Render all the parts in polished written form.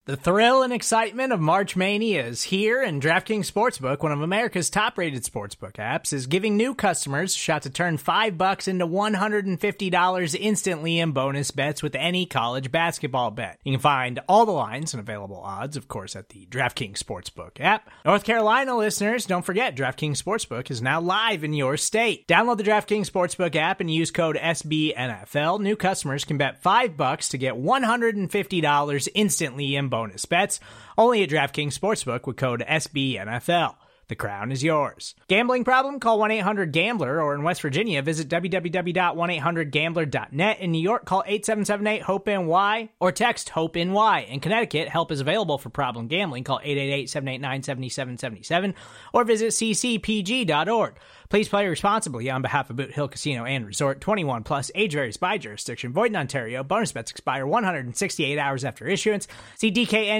The thrill and excitement of March Mania is here, and DraftKings Sportsbook, one of America's top-rated sportsbook apps, is giving new customers a shot to turn $5 into $150 instantly in bonus bets with any college basketball bet. You can find all the lines and available odds, of course, at the DraftKings Sportsbook app. North Carolina listeners, don't forget, DraftKings Sportsbook is now live in your state. Download the DraftKings Sportsbook app and use code SBNFL. New customers can bet $5 to get $150 instantly in bonus bets, only at DraftKings Sportsbook with code SBNFL. The crown is yours. Gambling problem? Call 1-800-GAMBLER, or in West Virginia, visit www.1800gambler.net. In New York, call 877-8-HOPE-NY or text HOPE-NY. In Connecticut, help is available for problem gambling. Call 888-789-7777 or visit ccpg.org. Please play responsibly on behalf of Boot Hill Casino and Resort. 21 plus, age varies by jurisdiction. Void in Ontario. Bonus bets expire 168 hours after issuance. See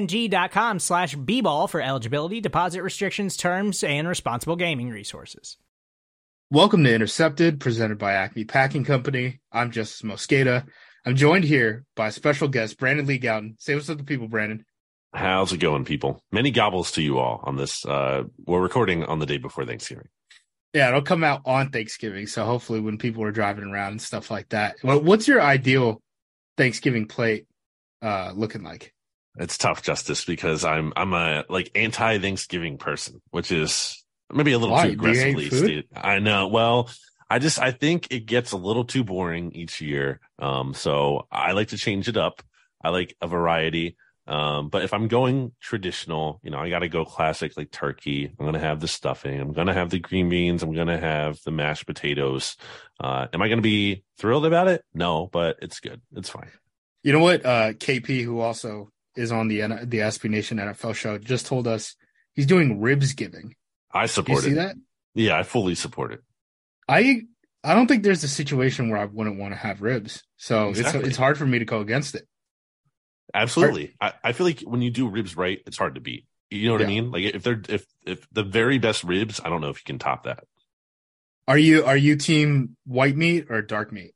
dkng.com/bball for eligibility, deposit restrictions, terms, and responsible gaming resources. Welcome to Intercepted, presented by Acme Packing Company. I'm Justice Mosqueda. I'm joined here by special guest Brandon Lee Gowton. Say what's up to people, Brandon. How's it going, people? Many gobbles to you all on this. We're recording on the day before Thanksgiving. Yeah, it'll come out on Thanksgiving, so hopefully when people are driving around and stuff like that. What's your ideal Thanksgiving plate looking like? It's tough, Justice, because I'm a anti-Thanksgiving person, which is maybe a little too aggressively stated. I know. Well, I think it gets a little too boring each year. So I like to change it up. I like a variety. But if I'm going traditional, I got to go classic, like turkey. I'm going to have the stuffing. I'm going to have the green beans. I'm going to have the mashed potatoes. Am I going to be thrilled about it? No, but it's good. It's fine. You know what? KP, who also is on the SB Nation NFL show, just told us he's doing Ribsgiving. I support it. You see that? Yeah, I fully support it. I don't think there's a situation where I wouldn't want to have ribs. So exactly. It's hard for me to go against it. Absolutely. I feel like when you do ribs right, it's hard to beat. You know what I mean? Like if the very best ribs, I don't know if you can top that. Are you team white meat or dark meat?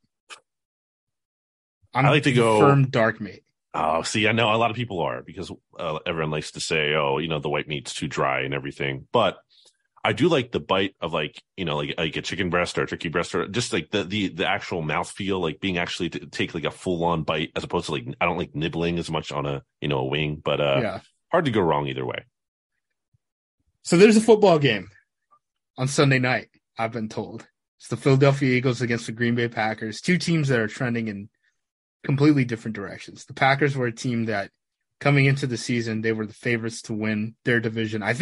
I like to go firm dark meat. Oh, see, I know a lot of people are, because everyone likes to say, the white meat's too dry and everything. But I do like the bite of like a chicken breast or a turkey breast, or just like the actual mouthfeel, like being actually to take like a full on bite, as opposed to like, I don't like nibbling as much on a wing, but hard to go wrong either way. So there's a football game on Sunday night, I've been told. It's the Philadelphia Eagles against the Green Bay Packers, two teams that are trending in completely different directions. The Packers were a team that coming into the season, they were the favorites to win their division. I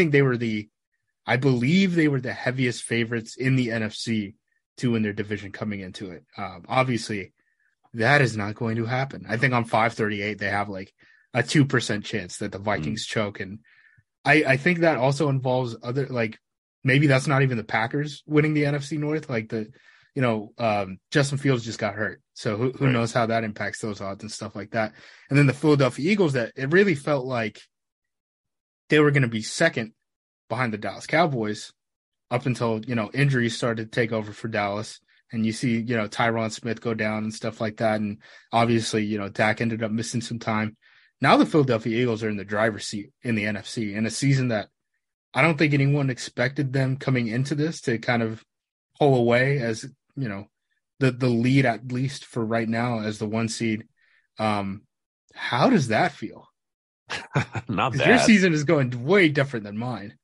believe they were the heaviest favorites in the NFC to win their division coming into it. Obviously, that is not going to happen. I think on 538, they have like a 2% chance that the Vikings choke. And I think that also involves other, like, maybe that's not even the Packers winning the NFC North. Like Justin Fields just got hurt. So who knows how that impacts those odds and stuff like that. And then the Philadelphia Eagles, that it really felt like they were going to be second behind the Dallas Cowboys up until, injuries started to take over for Dallas. And you see, Tyron Smith go down and stuff like that. And obviously, Dak ended up missing some time. Now the Philadelphia Eagles are in the driver's seat in the NFC in a season that I don't think anyone expected them coming into this to kind of pull away as, the lead, at least for right now, as the 1 seed. How does that feel? Not bad. Your season is going way different than mine.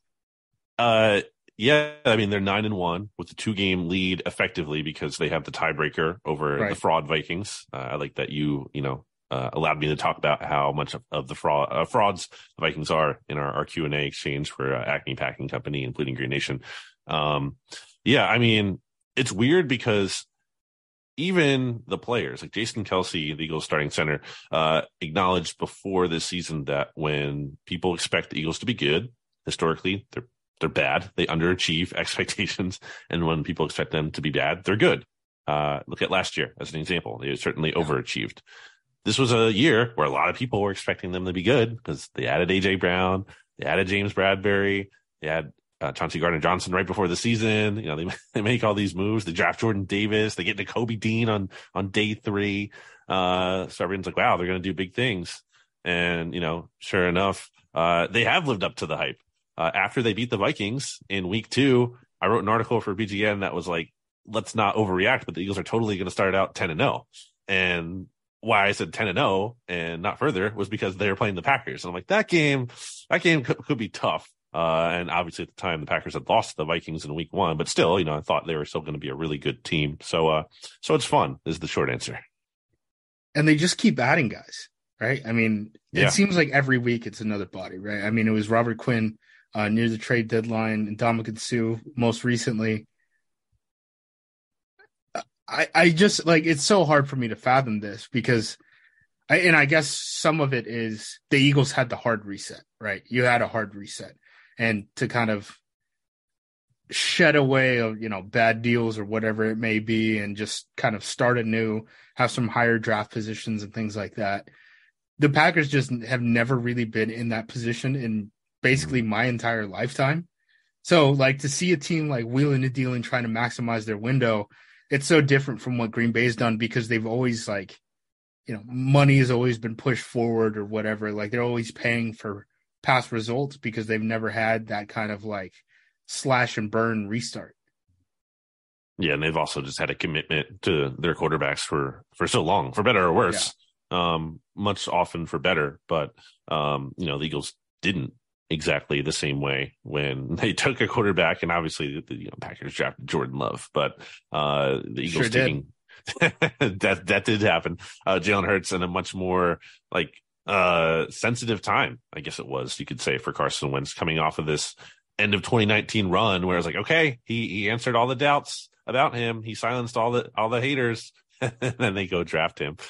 Yeah, I mean, they're 9-1 with the 2-game lead effectively, because they have the tiebreaker over the fraud Vikings. I like that you allowed me to talk about how much of the frauds the Vikings are in our Q&A exchange for Acme Packing Company, including Green Nation. Yeah, I mean, it's weird because even the players, like Jason Kelce, the Eagles starting center, acknowledged before this season that when people expect the Eagles to be good, historically, they're bad. They underachieve expectations. And when people expect them to be bad, they're good. Look at last year as an example. They certainly overachieved. This was a year where a lot of people were expecting them to be good because they added A.J. Brown, they added James Bradbury, they had Chauncey Gardner-Johnson right before the season. They make all these moves. They draft Jordan Davis. They get Nakobe Dean on day 3. So everyone's like, wow, they're going to do big things. And, sure enough, they have lived up to the hype. After they beat the Vikings in week 2, I wrote an article for BGN that was like, let's not overreact, but the Eagles are totally going to start out 10-0. And why I said 10-0 and not further was because they were playing the Packers. And I'm like, that game could be tough. And obviously at the time the Packers had lost to the Vikings in week 1, but still, I thought they were still going to be a really good team. So it's fun is the short answer. And they just keep adding guys, right? I mean, it seems like every week it's another body, right? I mean, it was Robert Quinn near the trade deadline and Ndamukong Suh most recently. I just like, it's so hard for me to fathom this because I guess some of it is the Eagles had the hard reset, right? You had a hard reset, and to kind of shed away of, bad deals or whatever it may be, and just kind of start anew, have some higher draft positions and things like that. The Packers just have never really been in that position in basically my entire lifetime. So like to see a team like wheeling and dealing, trying to maximize their window, it's so different from what Green Bay's done because they've always money has always been pushed forward or whatever. Like they're always paying for past results because they've never had that kind of like slash and burn restart. Yeah, and they've also just had a commitment to their quarterbacks for so long, for better or worse. Yeah. Much often for better, but the Eagles didn't exactly the same way when they took a quarterback, and obviously the Packers drafted Jordan Love, but the Eagles sure taking that did happen. Jalen Hurts in a much more like sensitive time, I guess it was, you could say, for Carson Wentz coming off of this end of 2019 run where it's like, okay, he answered all the doubts about him, he silenced all the haters, and then they go draft him.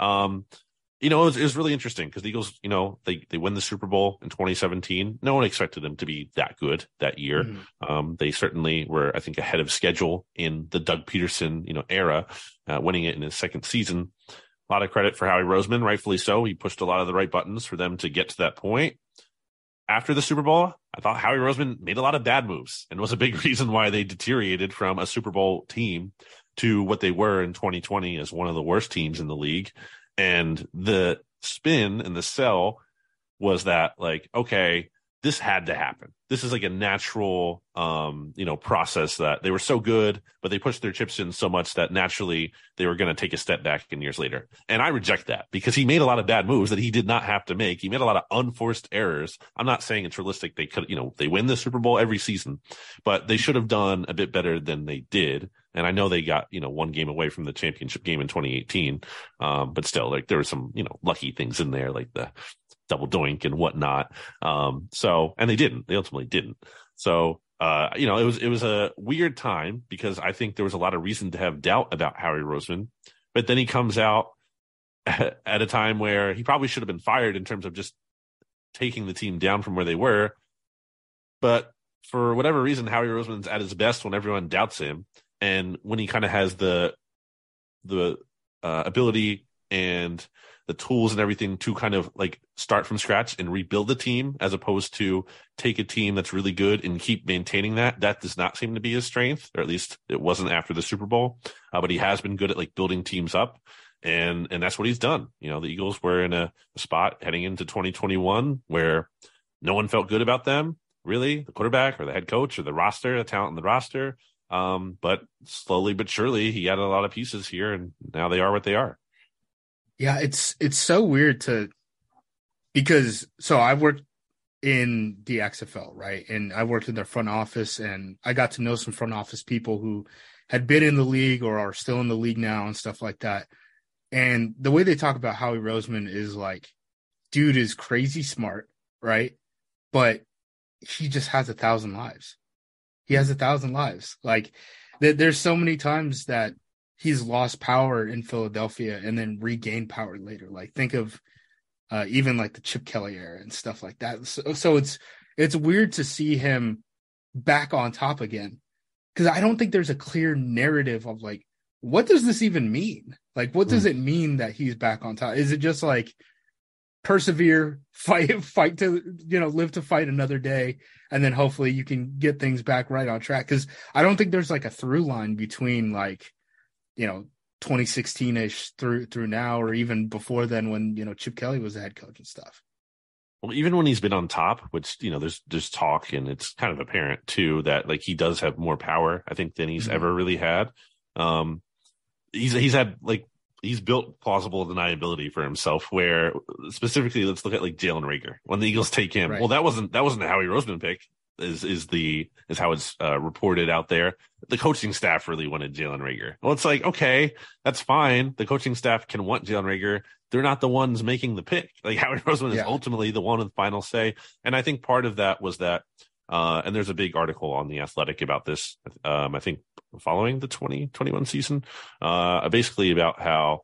It was really interesting because the Eagles, they win the Super Bowl in 2017. No one expected them to be that good that year. Mm-hmm. They certainly were, I think, ahead of schedule in the Doug Peterson, era, winning it in his second season. A lot of credit for Howie Roseman, rightfully so. He pushed a lot of the right buttons for them to get to that point. After the Super Bowl, I thought Howie Roseman made a lot of bad moves and was a big reason why they deteriorated from a Super Bowl team to what they were in 2020 as one of the worst teams in the league. And the spin and the sell was that, like, okay, this had to happen. This is like a natural, process that they were so good, but they pushed their chips in so much that naturally they were going to take a step back in years later. And I reject that because he made a lot of bad moves that he did not have to make. He made a lot of unforced errors. I'm not saying it's realistic. They could, they win the Super Bowl every season, but they should have done a bit better than they did. And I know they got, one game away from the championship game in 2018. But still, like, there were some, lucky things in there, like the double doink and whatnot. And they ultimately didn't. So, it was a weird time because I think there was a lot of reason to have doubt about Howie Roseman, but then he comes out at a time where he probably should have been fired in terms of just taking the team down from where they were. But for whatever reason, Howie Roseman's at his best when everyone doubts him. And when he kind of has the ability and the tools and everything to kind of like start from scratch and rebuild the team, as opposed to take a team that's really good and keep maintaining that does not seem to be his strength, or at least it wasn't after the Super Bowl. But he has been good at like building teams up, and that's what he's done. The Eagles were in a spot heading into 2021 where no one felt good about them, really, the quarterback or the head coach or the roster, the talent in the roster. But slowly but surely he added a lot of pieces here, and now they are what they are. Yeah, it's so weird because I've worked in the XFL, right? And I worked in their front office, and I got to know some front office people who had been in the league or are still in the league now and stuff like that. And the way they talk about Howie Roseman is like, dude is crazy smart, right? But he just has 1,000 lives. He has 1,000 lives. Like, there's so many times that he's lost power in Philadelphia and then regained power later. Like, think of even like the Chip Kelly era and stuff like that. So it's weird to see him back on top again, because I don't think there's a clear narrative of like, what does this even mean? Like, what does it mean that he's back on top? Is it just like persevere, fight to, live to fight another day, and then hopefully you can get things back right on track? Because I don't think there's like a through line between like, 2016-ish through now, or even before then when, Chip Kelly was the head coach and stuff. Well, even when he's been on top, which, there's talk, and it's kind of apparent too that like he does have more power, I think, than he's ever really had. He's built plausible deniability for himself, where specifically, let's look at like Jalen Reagor. When the Eagles take him, well, that wasn't the Howie Roseman pick, is how it's reported out there. The coaching staff really wanted Jalen Reagor. Well, it's like, okay, that's fine. The coaching staff can want Jalen Reagor. They're not the ones making the pick. Like Howie Roseman is ultimately the one with the final say. And I think part of that was that, and there's a big article on The Athletic about this, I think following the 2021 season, basically about how,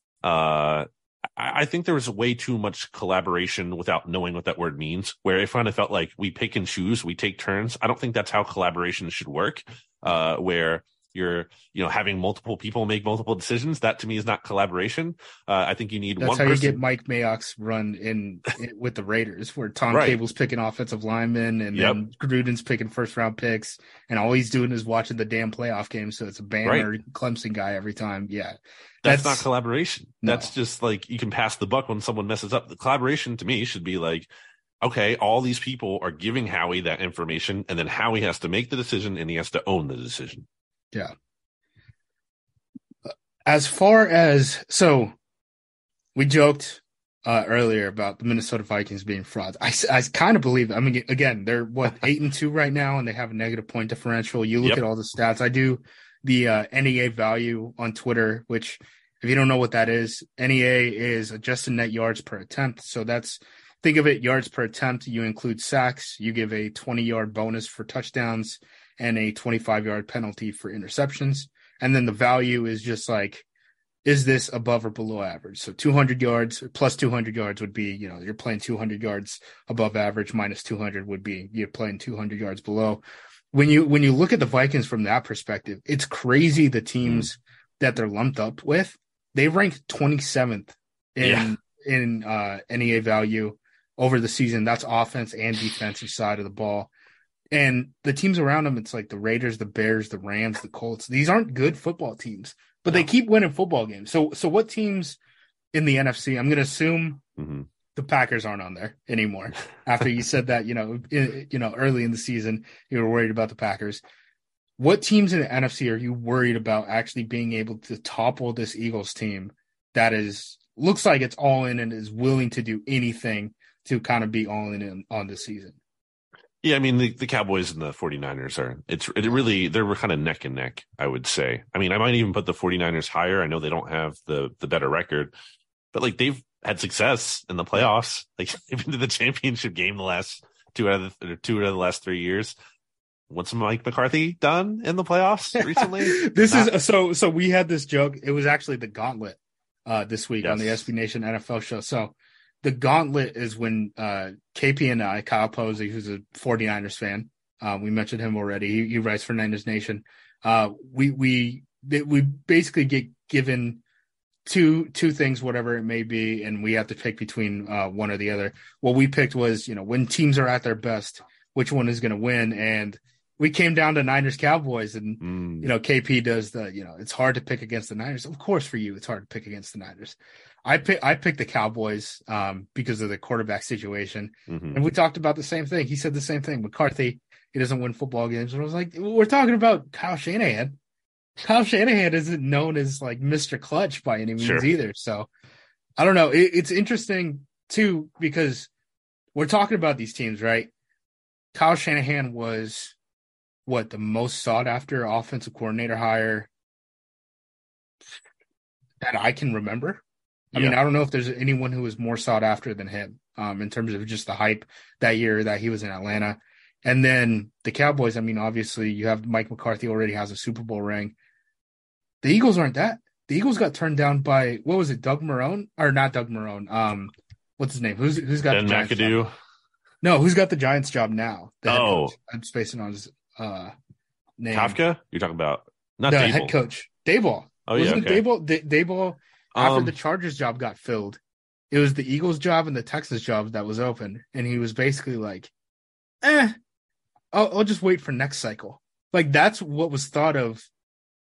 I think there was way too much collaboration without knowing what that word means, where it kind of felt like we pick and choose, we take turns. I don't think that's how collaboration should work, where you're, having multiple people make multiple decisions. That to me is not collaboration. I think you need that's one how person. You get Mike Mayock's run in with the Raiders, where Tom Cable's picking offensive linemen, and then Gruden's picking first round picks, and all he's doing is watching the damn playoff game. So it's a Bama or Clemson guy every time. Yeah. That's not collaboration. No. That's just like, you can pass the buck when someone messes up. The collaboration to me should be like, okay, all these people are giving Howie that information, and then Howie has to make the decision, and he has to own the decision. Yeah. As far as, so we joked earlier about the Minnesota Vikings being frauds. I kind of believe it. I mean, again, they're 8-2 right now, and they have a negative point differential. You look at all the stats. I do the NEA value on Twitter, which, if you don't know what that is, NEA is adjusted net yards per attempt. So think of it, yards per attempt. You include sacks. You give a 20-yard bonus for touchdowns and a 25-yard penalty for interceptions. And then the value is just like, is this above or below average? So 200 yards plus 200 yards would be, you're playing 200 yards above average, minus 200 would be you're playing 200 yards below. When you look at the Vikings from that perspective, it's crazy the teams that they're lumped up with. They rank 27th in NEA value over the season. That's offense and defensive side of the ball. And the teams around them, it's like the Raiders, the Bears, the Rams, the Colts. These aren't good football teams, but they keep winning football games. So what teams in the NFC? I'm going to assume the Packers aren't on there anymore. After you said that, early in the season, you were worried about the Packers. What teams in the NFC are you worried about actually being able to topple this Eagles team that looks like it's all in and is willing to do anything to kind of be all in on this season? Yeah, I mean, the Cowboys and the 49ers they're kind of neck and neck, I would say. I mean, I might even put the 49ers higher. I know they don't have the better record, but like they've had success in the playoffs. Like they've been to the championship game the last two out of the last 3 years. What's Mike McCarthy done in the playoffs recently? So we had this joke. It was actually the gauntlet this week on the SB Nation NFL show. So the gauntlet is when KP and I, Kyle Posey, who's a 49ers fan, we mentioned him already. He writes for Niners Nation. We basically get given two things, whatever it may be, and we have to pick between one or the other. What we picked was, when teams are at their best, which one is going to win? And we came down to Niners Cowboys, and KP does it's hard to pick against the Niners. Of course, for you, it's hard to pick against the Niners. I picked the Cowboys because of the quarterback situation, and we talked about the same thing. He said the same thing. McCarthy, he doesn't win football games. And I was like, we're talking about Kyle Shanahan. Kyle Shanahan isn't known as like Mr. Clutch by any means either. So I don't know. It's interesting too, because we're talking about these teams, right? Kyle Shanahan was the most sought after offensive coordinator hire that I can remember. I mean, I don't know if there's anyone who was more sought after than him in terms of just the hype that year that he was in Atlanta. And then the Cowboys, I mean, obviously you have Mike McCarthy already has a Super Bowl ring. The Eagles aren't that. The Eagles got turned down by, what was it, Doug Marrone? Or not Doug Marrone. What's his name? Who's got Ben the Giants McAdoo? job? No, who's got the Giants job now? I'm spacing on his name. Kafka? You're talking about not the Daboll. Head coach. Daboll. Oh, Wasn't yeah, okay. Daboll, after the Chargers job got filled, it was the Eagles job and the Texans job that was open. And he was basically like, I'll just wait for next cycle. Like, that's what was thought of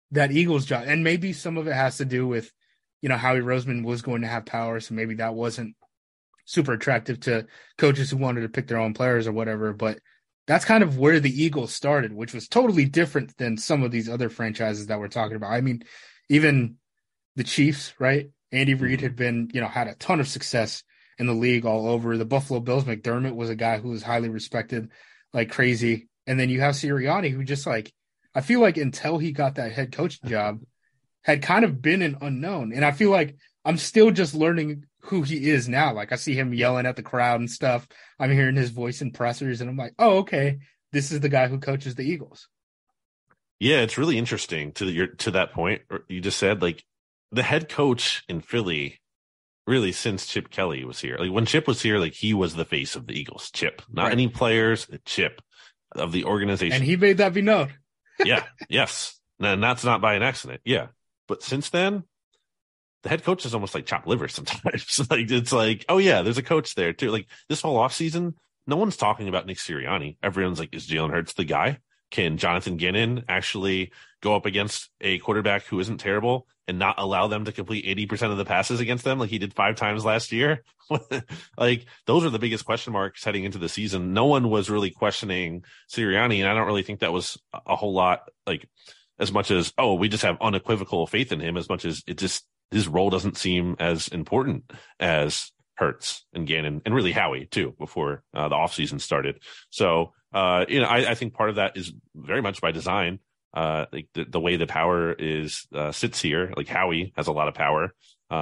that Eagles job. And maybe some of it has to do with, Howie Roseman was going to have power. So maybe that wasn't super attractive to coaches who wanted to pick their own players or whatever. But that's kind of where the Eagles started, which was totally different than some of these other franchises that we're talking about. I mean, even the Chiefs, right? Andy Reid had been, had a ton of success in the league all over. The Buffalo Bills, McDermott was a guy who was highly respected like crazy. And then you have Sirianni, who just I feel like until he got that head coach job, had kind of been an unknown. And I feel like I'm still just learning who he is now. Like I see him yelling at the crowd and stuff. I'm hearing his voice in pressers and I'm like, oh, okay. This is the guy who coaches the Eagles. Yeah, it's really interesting to that point. You just said like the head coach in Philly, really since Chip Kelly was here. Like when Chip was here, like he was the face of the Eagles. Chip, not any players. Chip of the organization, and he made that be known. Yeah. Yes, and that's not by an accident. Yeah, but since then, the head coach is almost like chopped liver sometimes. Like it's like, oh yeah, there's a coach there too. Like this whole offseason, no one's talking about Nick Sirianni. Everyone's like, is Jalen Hurts the guy? Can Jonathan Gannon actually go up against a quarterback who isn't terrible and not allow them to complete 80% of the passes against them like he did 5 times last year? Like those are the biggest question marks heading into the season. No one was really questioning Sirianni, and I don't really think that was a whole lot like as much as, oh, we just have unequivocal faith in him, as much as it just his role doesn't seem as important as Hurts and Gannon and really Howie too before the offseason started. So, I think part of that is very much by design. Like the way the power is sits here, like Howie has a lot of power,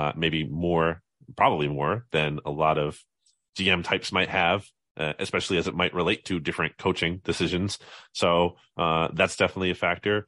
probably more than a lot of GM types might have, especially as it might relate to different coaching decisions. So that's definitely a factor.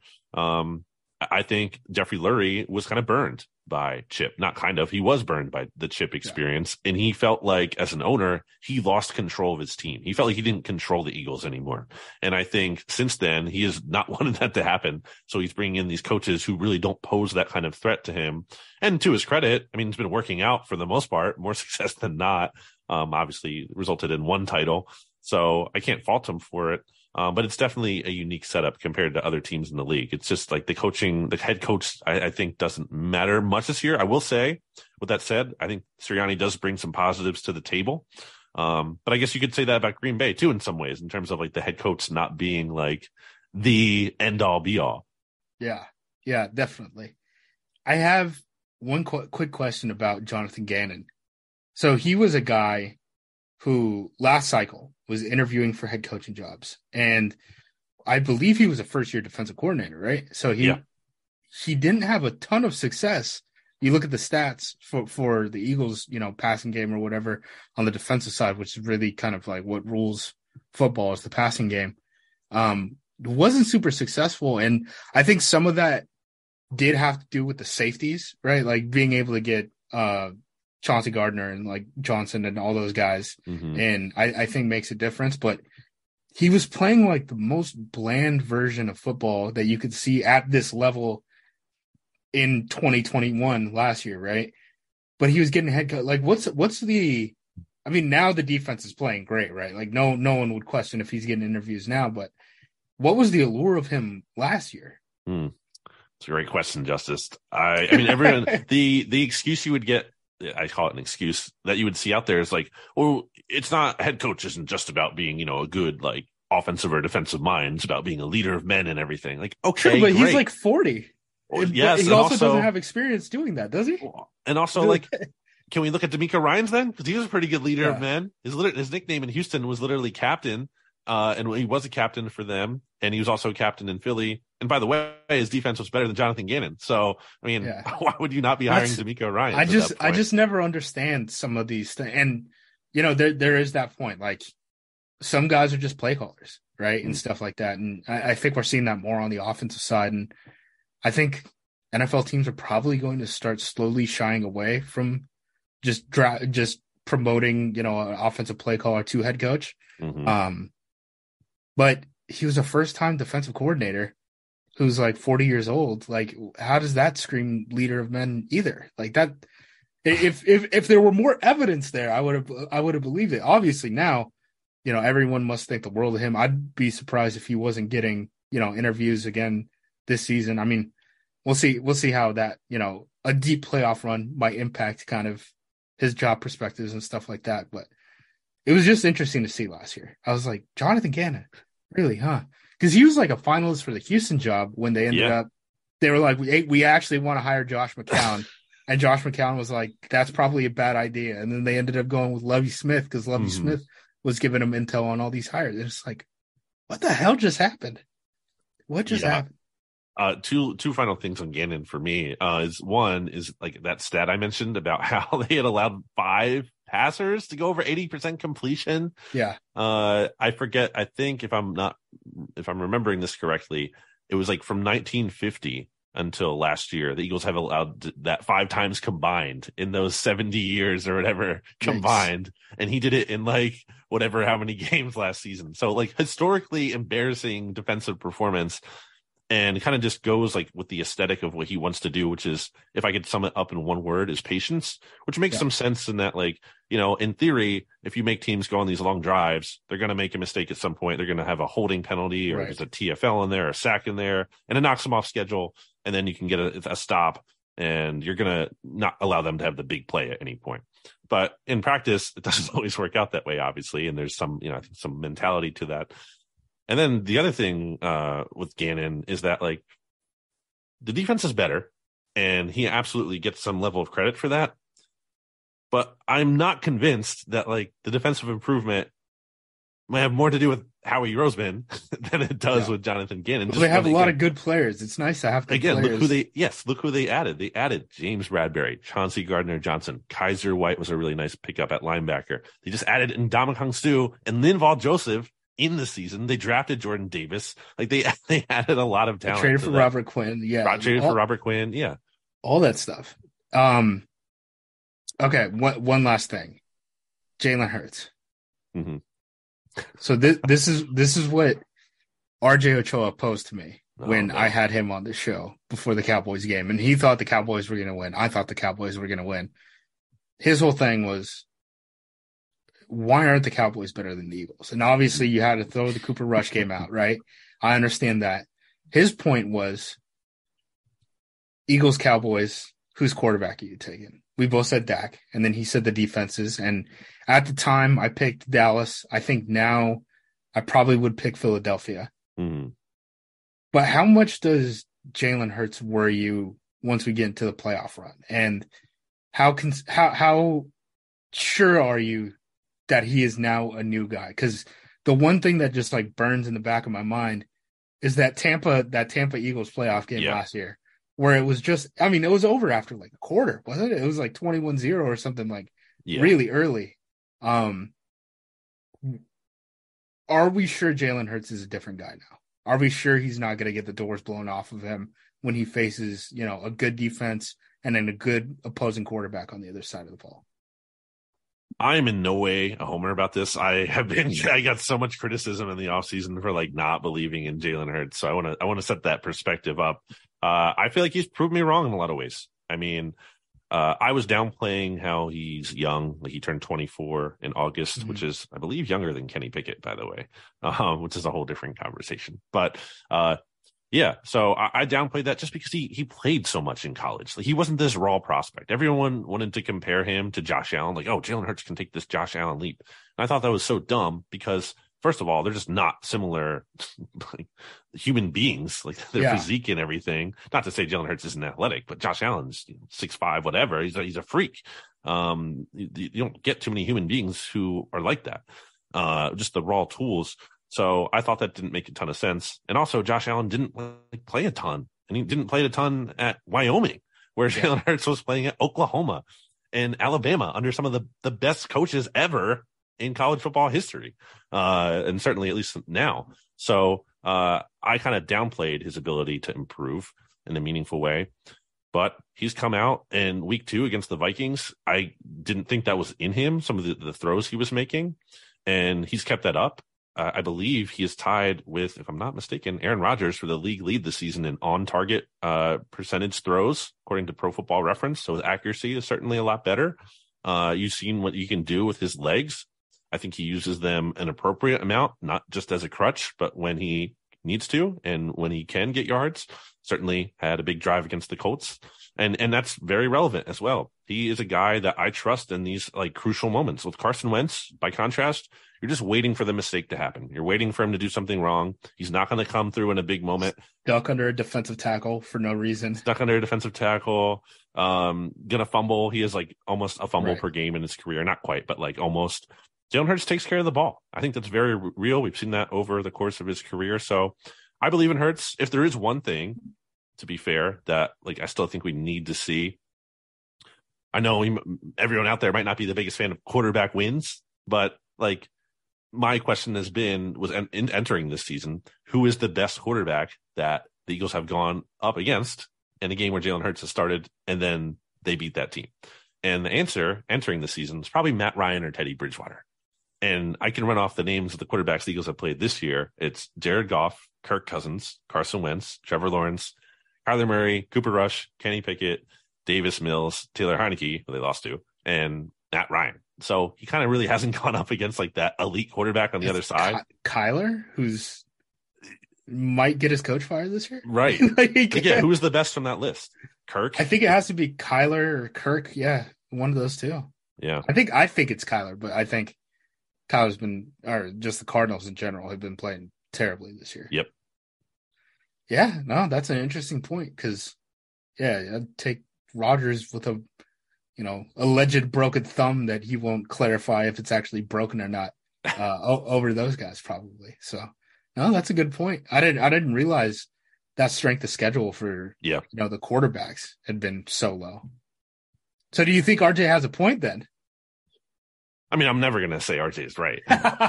I think Jeffrey Lurie was kind of burned by Chip. Not kind of, he was burned by the Chip experience. Yeah. And he felt like as an owner, he lost control of his team. He felt like he didn't control the Eagles anymore. And I think since then, he has not wanted that to happen. So he's bringing in these coaches who really don't pose that kind of threat to him. And to his credit, I mean, it's been working out for the most part, more success than not. Obviously resulted in 1 title. So I can't fault him for it. But it's definitely a unique setup compared to other teams in the league. It's just like the head coach, I think doesn't matter much this year. I will say, with that said, I think Sirianni does bring some positives to the table. But I guess you could say that about Green Bay too, in some ways, in terms of like the head coach not being like the end all be all. Yeah, definitely. I have one quick question about Jonathan Gannon. So he was a guy who last cycle was interviewing for head coaching jobs. And I believe he was a first-year defensive coordinator, right? So he didn't have a ton of success. You look at the stats for the Eagles, passing game or whatever on the defensive side, which is really kind of like what rules football is the passing game. Wasn't super successful. And I think some of that did have to do with the safeties, right? Like being able to get Chauncey Gardner and like Johnson and all those guys. Mm-hmm. And I think makes a difference, but he was playing like the most bland version of football that you could see at this level in 2021 last year. Right. But he was getting head coach. Like now the defense is playing great, right? Like no one would question if he's getting interviews now, but what was the allure of him last year? It's a great question, Justice. I mean, everyone, the excuse you would get, I call it an excuse that you would see out there is like, well, it's not head coach isn't just about being, a good like offensive or defensive mind. It's about being a leader of men and everything. Like, okay, sure, but great. He's like 40. Well, yes. He also doesn't have experience doing that, does he? And also like, can we look at D'Amico Ryans then? Because he was a pretty good leader of men. His nickname in Houston was literally captain. And he was a captain for them. And he was also a captain in Philly. And by the way, his defense was better than Jonathan Gannon. So, I mean, why would you not be hiring D'Amico Ryans? I just never understand some of these things. And, there is that point. Like, some guys are just play callers, right? And stuff like that. And I think we're seeing that more on the offensive side. And I think NFL teams are probably going to start slowly shying away from just promoting, an offensive play caller to head coach. Mm-hmm. But he was a first-time defensive coordinator who's like 40 years old. Like, how does that scream leader of men either? Like that, if there were more evidence there, I would have believed it. Obviously now, everyone must think the world of him. I'd be surprised if he wasn't getting, interviews again this season. I mean, we'll see how that, a deep playoff run might impact kind of his job perspectives and stuff like that. But it was just interesting to see last year. I was like, Jonathan Gannon, really, huh? Because he was like a finalist for the Houston job when they ended up. They were like, we actually want to hire Josh McCown. And Josh McCown was like, that's probably a bad idea. And then they ended up going with Lovie Smith because Lovie Smith was giving him intel on all these hires. It's like, what the hell just happened? What just happened? Two final things on Gannon for me is one is like that stat I mentioned about how they had allowed 5 passers to go over 80% completion. Yeah. I forget. I think if I'm remembering this correctly, it was like from 1950 until last year, the Eagles have allowed that 5 times combined in those 70 years or whatever combined. Nice. And he did it in like whatever, how many games last season. So like historically embarrassing defensive performance. And it kind of just goes like with the aesthetic of what he wants to do, which is, if I could sum it up in one word, is patience, which makes some sense in that, like, in theory, if you make teams go on these long drives, they're going to make a mistake at some point. They're going to have a holding penalty, or there's a TFL in there, or a sack in there, and it knocks them off schedule. And then you can get a stop, and you're going to not allow them to have the big play at any point. But in practice, it doesn't always work out that way, obviously. And there's some, I think some mentality to that. And then the other thing with Gannon is that, like, the defense is better, and he absolutely gets some level of credit for that. But I'm not convinced that, like, the defensive improvement might have more to do with Howie Roseman than it does with Jonathan Gannon. Well, they have a lot of good players. It's nice to have good players. Look who they added. They added James Bradbury, Chauncey Gardner-Johnson, Kaiser White was a really nice pickup at linebacker. They just added Ndamukong Suh and Linval Joseph in the season. They drafted Jordan Davis. Like, they added a lot of talent. They traded for Robert Quinn. Yeah. Traded for Robert Quinn. Yeah. All that stuff. Okay. One last thing. Jalen Hurts. Mm-hmm. So this is what RJ Ochoa posed to me when I had him on the show before the Cowboys game, and he thought the Cowboys were going to win. I thought the Cowboys were going to win. His whole thing was, why aren't the Cowboys better than the Eagles? And obviously you had to throw the Cooper Rush game out, right? I understand that. His point was, Eagles, Cowboys, whose quarterback are you taking? We both said Dak, and then he said the defenses. And at the time, I picked Dallas. I think now I probably would pick Philadelphia. Mm-hmm. But how much does Jalen Hurts worry you once we get into the playoff run? And how sure are you that he is now a new guy? Because the one thing that just like burns in the back of my mind is that Tampa Eagles playoff game last year, where it was just, it was over after like a quarter, wasn't it? It was like 21-0 or something, like really early. Are we sure Jalen Hurts is a different guy now? Are we sure he's not going to get the doors blown off of him when he faces, a good defense and then a good opposing quarterback on the other side of the ball? I am in no way a homer about this. I got so much criticism in the offseason for like not believing in Jalen Hurts. So I want to set that perspective up. I feel like he's proved me wrong in a lot of ways. I was downplaying how he's young. Like, he turned 24 in August, which is, I believe, younger than Kenny Pickett, by the way, which is a whole different conversation. But so I downplayed that just because he played so much in college. Like, he wasn't this raw prospect. Everyone wanted to compare him to Josh Allen. Like, oh, Jalen Hurts can take this Josh Allen leap. And I thought that was so dumb because, first of all, they're just not similar like, human beings, like their physique and everything. Not to say Jalen Hurts isn't athletic, but Josh Allen's 6'5", whatever. He's a freak. You don't get too many human beings who are like that. Just the raw tools. So I thought that didn't make a ton of sense. And also, Josh Allen didn't play a ton, and he didn't play a ton at Wyoming, where Jalen Hurts was playing at Oklahoma and Alabama under some of the best coaches ever in college football history, and certainly at least now. So I kind of downplayed his ability to improve in a meaningful way. But he's come out in week 2 against the Vikings. I didn't think that was in him, some of the throws he was making, and he's kept that up. I believe he is tied with, if I'm not mistaken, Aaron Rodgers for the league lead this season in on-target percentage throws, according to Pro Football Reference. So his accuracy is certainly a lot better. You've seen what you can do with his legs. I think he uses them an appropriate amount, not just as a crutch, but when he needs to. And when he can get yards, certainly had a big drive against the Colts. And that's very relevant as well. He is a guy that I trust in these like crucial moments. With Carson Wentz, by contrast, you're just waiting for the mistake to happen. You're waiting for him to do something wrong. He's not going to come through in a big moment. Stuck under a defensive tackle for no reason. Stuck under a defensive tackle. Gonna fumble. He has like almost a fumble per game in his career. Not quite, but like almost. Jalen Hurts takes care of the ball. I think that's very real. We've seen that over the course of his career. So I believe in Hurts. If there is one thing, to be fair, that like I still think we need to see. I know everyone out there might not be the biggest fan of quarterback wins, but like my question has been, was in entering this season, who is the best quarterback that the Eagles have gone up against in a game where Jalen Hurts has started and then they beat that team? And the answer entering the season is probably Matt Ryan or Teddy Bridgewater. And I can run off the names of the quarterbacks the Eagles have played this year. It's Jared Goff, Kirk Cousins, Carson Wentz, Trevor Lawrence, Kyler Murray, Cooper Rush, Kenny Pickett, Davis Mills, Taylor Heineke, who they lost to, and Matt Ryan. So he kind of really hasn't gone up against like that elite quarterback on the other side. Kyler, who's might get his coach fired this year. Right. Yeah, who's the best from that list? Kirk? I think it has to be Kyler or Kirk. Yeah, one of those two. Yeah. I think it's Kyler, but I think Kyler's been, or just the Cardinals in general, have been playing terribly this year. Yep. Yeah, no, that's an interesting point because, yeah, I'd take Rodgers with a, alleged broken thumb that he won't clarify if it's actually broken or not over those guys probably. So, no, that's a good point. I didn't realize that strength of schedule for the quarterbacks had been so low. So, do you think RJ has a point then? I mean, I'm never going to say RJ is right.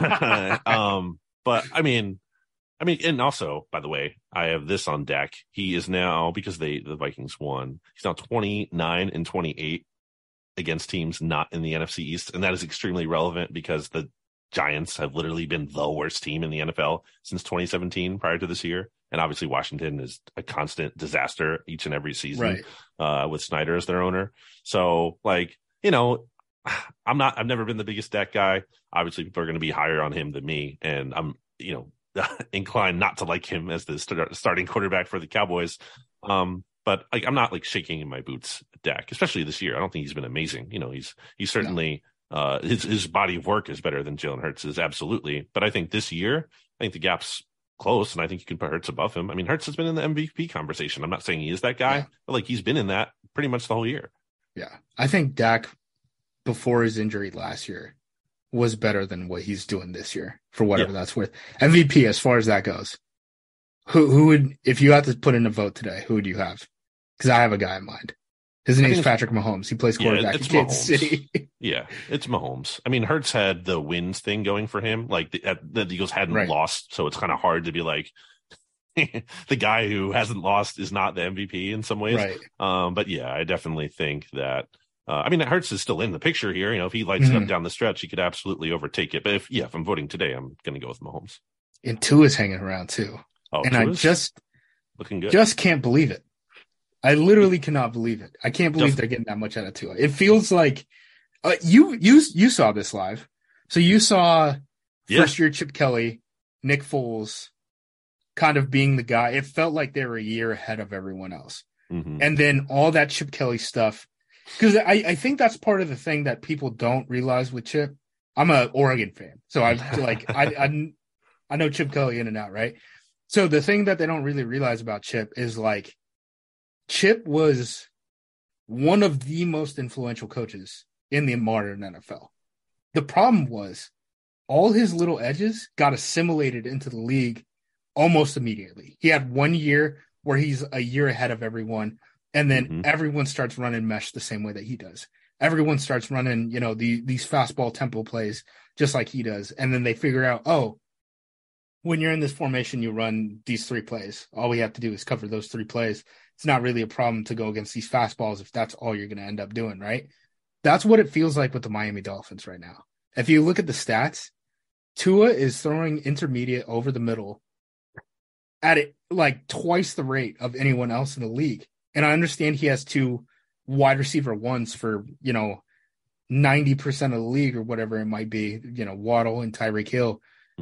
But I mean, and also, by the way, I have this on deck. He is now, because the Vikings won, he's now 29-28 against teams not in the NFC East. And that is extremely relevant because the Giants have literally been the worst team in the NFL since 2017 prior to this year. And obviously Washington is a constant disaster each and every season, with Snyder as their owner. So like, I've never been the biggest Dak guy. Obviously people are going to be higher on him than me. And I'm, inclined not to like him as the starting quarterback for the Cowboys. But like, I'm not like shaking in my boots at Dak, especially this year. I don't think he's been amazing. He's certainly, his body of work is better than Jalen Hurts is, absolutely. But I think this year, the gap's close, and I think you can put Hurts above him. I mean, Hurts has been in the MVP conversation. I'm not saying he is that guy, but like he's been in that pretty much the whole year. Yeah. I think Dak, before his injury last year, was better than what he's doing this year, for whatever that's worth. MVP, as far as that goes, who would, if you had to put in a vote today, who would you have? Because I have a guy in mind. His name's Patrick Mahomes. He plays quarterback in Kansas City. Yeah, it's Mahomes. I mean, Hurts had the wins thing going for him. Like the Eagles hadn't lost, so it's kind of hard to be like, the guy who hasn't lost is not the MVP in some ways. Right. But yeah, I definitely think that. Hurts is still in the picture here. If he lights it up down the stretch, he could absolutely overtake it. But if I'm voting today, I'm going to go with Mahomes. And Tua's hanging around too. Oh, and Tua's I just looking good. Just can't believe it. I literally cannot believe it. I can't believe they're getting that much out of Tua. It feels like you saw this live. So you saw first year Chip Kelly, Nick Foles kind of being the guy. It felt like they were a year ahead of everyone else. Mm-hmm. And then all that Chip Kelly stuff. Because I think that's part of the thing that people don't realize with Chip. I'm an Oregon fan, so I know Chip Kelly in and out, right? So the thing that they don't really realize about Chip is like Chip was one of the most influential coaches in the modern NFL. The problem was all his little edges got assimilated into the league almost immediately. He had 1 year where he's a year ahead of everyone. And then everyone starts running mesh the same way that he does. Everyone starts running, these fastball tempo plays just like he does. And then they figure out, when you're in this formation, you run these 3 plays. All we have to do is cover those 3 plays. It's not really a problem to go against these fastballs if that's all you're going to end up doing, right? That's what it feels like with the Miami Dolphins right now. If you look at the stats, Tua is throwing intermediate over the middle at it like twice the rate of anyone else in the league. And I understand he has 2 wide receiver ones for, 90% of the league or whatever it might be, Waddle and Tyreek Hill. Mm-hmm.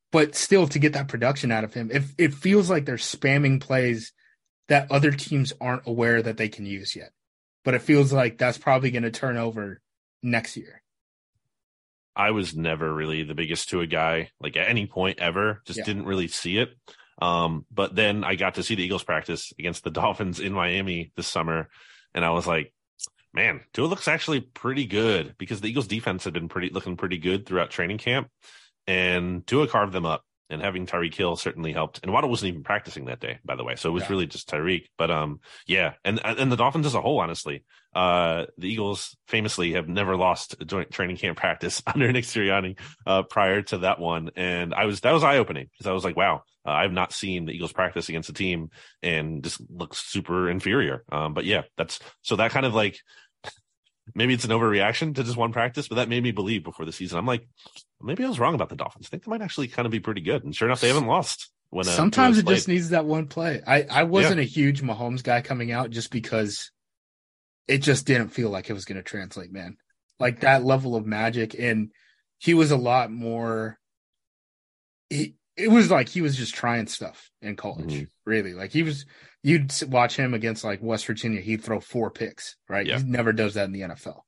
but still to get that production out of him, it feels like they're spamming plays that other teams aren't aware that they can use yet. But it feels like that's probably going to turn over next year. I was never really the biggest Tua guy, like at any point ever, didn't really see it. But then I got to see the Eagles practice against the Dolphins in Miami this summer. And I was like, man, Tua looks actually pretty good, because the Eagles defense had been looking pretty good throughout training camp, and Tua carved them up. And having Tyreek Hill certainly helped. And Waddle wasn't even practicing that day, by the way. So it was really just Tyreek. But yeah. And the Dolphins as a whole, honestly, the Eagles famously have never lost a joint training camp practice under Nick Sirianni prior to that one. And that was eye-opening, because I was like, wow, I've not seen the Eagles practice against a team and just looks super inferior. But yeah, that kind of like, maybe it's an overreaction to just one practice, but that made me believe before the season. I'm like, maybe I was wrong about the Dolphins. I think they might actually kind of be pretty good. And sure enough, they haven't lost. Sometimes it just needs that one play. I wasn't a huge Mahomes guy coming out, just because it just didn't feel like it was going to translate, man. Like that level of magic. And he was a lot more. It was like he was just trying stuff in college, really. Like you'd watch him against like West Virginia, he'd throw 4 picks, right? Yeah. He never does that in the NFL.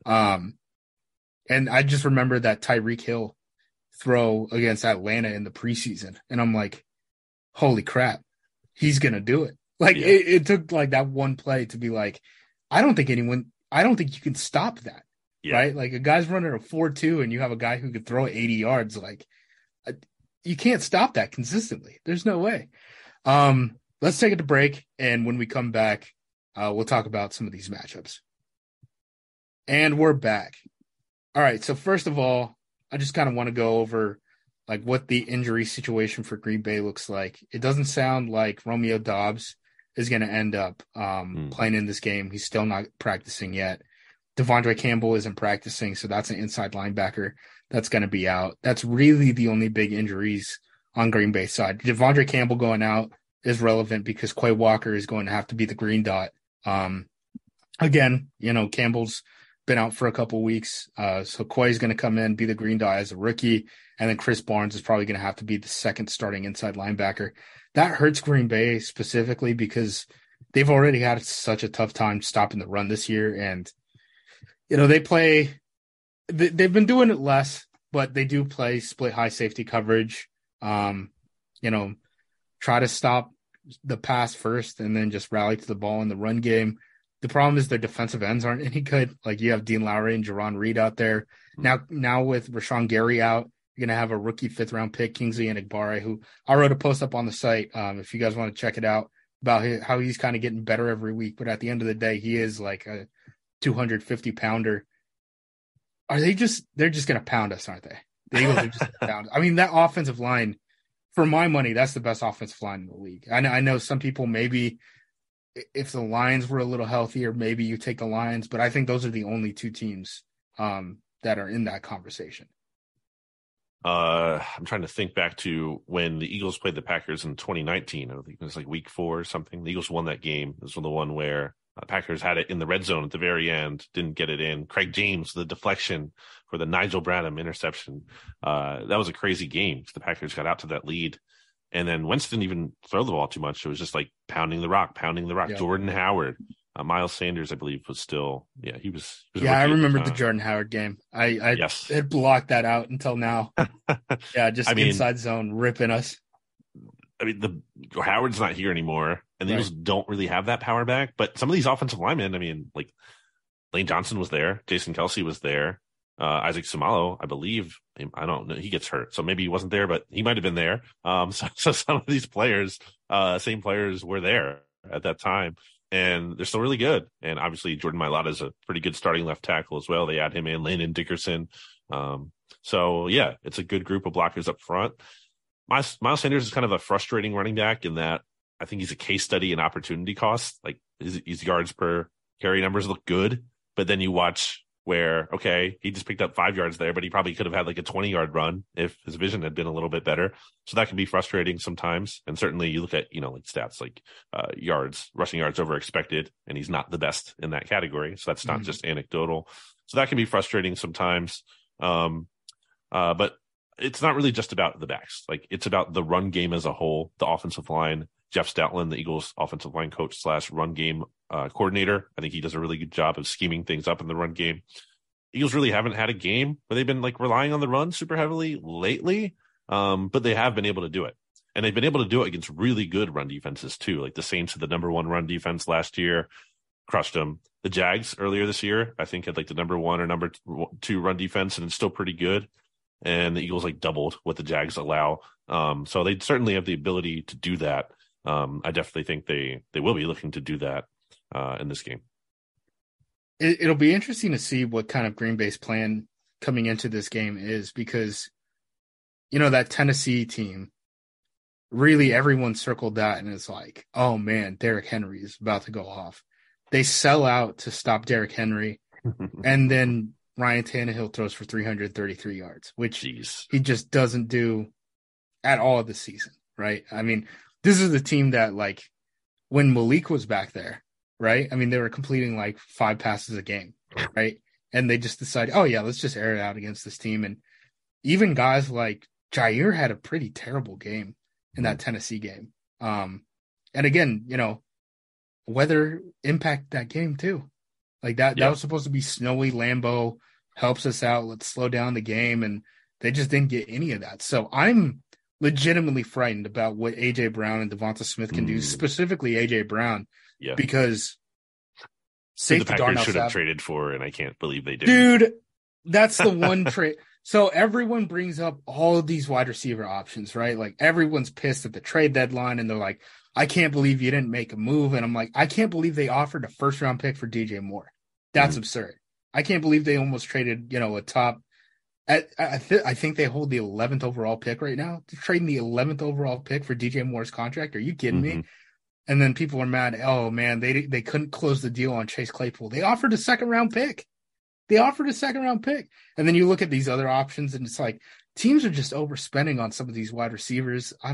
And I just remember that Tyreek Hill throw against Atlanta in the preseason. And I'm like, holy crap, he's going to do it. Like it took like that one play to be like, I don't think you can stop that. Yeah. Right? Like a guy's running a 4.2 and you have a guy who could throw 80 yards. Like you can't stop that consistently. There's no way. Let's take it to break. And when we come back, we'll talk about some of these matchups. And we're back. All right. So first of all, I just kind of want to go over like what the injury situation for Green Bay looks like. It doesn't sound like Romeo Doubs is going to end up playing in this game. He's still not practicing yet. Devondre Campbell isn't practicing, so that's an inside linebacker that's going to be out. That's really the only big injuries on Green Bay's side. Devondre Campbell going out is relevant because Quay Walker is going to have to be the green dot. Again, Campbell's been out for a couple weeks, so Quay's going to come in, be the green dot as a rookie, and then Chris Barnes is probably going to have to be the second starting inside linebacker. That hurts Green Bay specifically because they've already had such a tough time stopping the run this year, and they've been doing it less, but they do play split high safety coverage. Try to stop the pass first and then just rally to the ball in the run game. The problem is their defensive ends aren't any good. Like you have Dean Lowry and Jarron Reed out there. Now with Rashawn Gary out, you're going to have a rookie 5th round pick, Kingsley Enagbare, who I wrote a post up on the site. If you guys want to check it out about how he's kind of getting better every week. But at the end of the day, he is like a 250 pounder. They're just going to pound us, aren't they? The Eagles are just going to pound. I mean, that offensive line, for my money, that's the best offensive line in the league. I know some people maybe if the Lions were a little healthier, maybe you take the Lions, but I think those are the only 2 teams that are in that conversation. I'm trying to think back to when the Eagles played the Packers in 2019. I think it was like week 4 or something. The Eagles won that game. This was the one where Packers had it in the red zone at the very end, didn't get it in. Craig James, the deflection for the Nigel Bradham interception. That was a crazy game. The Packers got out to that lead. And then Wentz didn't even throw the ball too much. It was just like pounding the rock. Yeah. Jordan Howard, Miles Sanders, I believe, was still, he was I remember the Jordan Howard game. I had blocked that out until now. Inside zone ripping us. I mean, Howard's not here anymore, and the Eagles don't really have that power back. But some of these offensive linemen, I mean, like Lane Johnson was there, Jason Kelce was there, Isaac Seumalo, I believe. I don't know, he gets hurt, so maybe he wasn't there, but he might have been there. So some of these players, same players, were there at that time, and they're still really good. And obviously, Jordan Mailata is a pretty good starting left tackle as well. They add him in, Landon Dickerson. So yeah, it's a good group of blockers up front. Miles Sanders is kind of a frustrating running back in that I think he's a case study in opportunity cost. Like his yards per carry numbers look good, but then you watch where, okay, he just picked up 5 yards there, but he probably could have had like a 20-yard run if his vision had been a little bit better. So that can be frustrating sometimes. And certainly you look at, like stats like rushing yards over expected, and he's not the best in that category. So that's not just anecdotal. So that can be frustrating sometimes. But it's not really just about the backs. Like, it's about the run game as a whole, the offensive line. Jeff Stoutland, the Eagles offensive line coach / run game coordinator, I think he does a really good job of scheming things up in the run game. Eagles really haven't had a game where they've been like relying on the run super heavily lately, but they have been able to do it. And they've been able to do it against really good run defenses too. Like the Saints had the number 1 run defense last year, crushed them. The Jags earlier this year, I think, had like the number 1 or number 2 run defense, and it's still pretty good. And the Eagles like doubled what the Jags allow. So they certainly have the ability to do that. I definitely think they will be looking to do that in this game. It'll be interesting to see what kind of Green Bay's plan coming into this game is, because, that Tennessee team, really everyone circled that and it's like, oh man, Derrick Henry is about to go off. They sell out to stop Derrick Henry, and then Ryan Tannehill throws for 333 yards, which he just doesn't do at all this season, right? I mean, this is the team that, like, when Malik was back there, right? I mean, they were completing like 5 passes a game, right? And they just decided, oh yeah, let's just air it out against this team. And even guys like Jair had a pretty terrible game in that Tennessee game. And again, weather impact that game too. Like that was supposed to be snowy. Lambeau helps us out. Let's slow down the game. And they just didn't get any of that. So I'm legitimately frightened about what A.J. Brown and Devonta Smith can do, specifically A.J. Brown, because the Packers should have traded for, and I can't believe they did. Dude, that's the one trade. So everyone brings up all of these wide receiver options, right? Like, everyone's pissed at the trade deadline, and they're like, I can't believe you didn't make a move. And I'm like, I can't believe they offered a 1st-round pick for DJ Moore. That's absurd. I can't believe they almost traded, a top. I think they hold the 11th overall pick right now. They're trading the 11th overall pick for DJ Moore's contract. Are you kidding me? And then people are mad. Oh man, they couldn't close the deal on Chase Claypool. They offered a 2nd-round pick. And then you look at these other options, and it's like, teams are just overspending on some of these wide receivers. I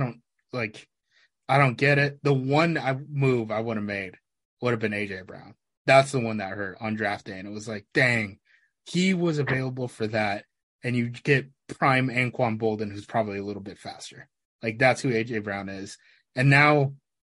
don't get it. The one move I would have made would have been AJ Brown. That's the one that hurt on draft day. And it was like, dang, he was available for that. And you get prime Anquan Bolden, who's probably a little bit faster. Like, that's who AJ Brown is. And now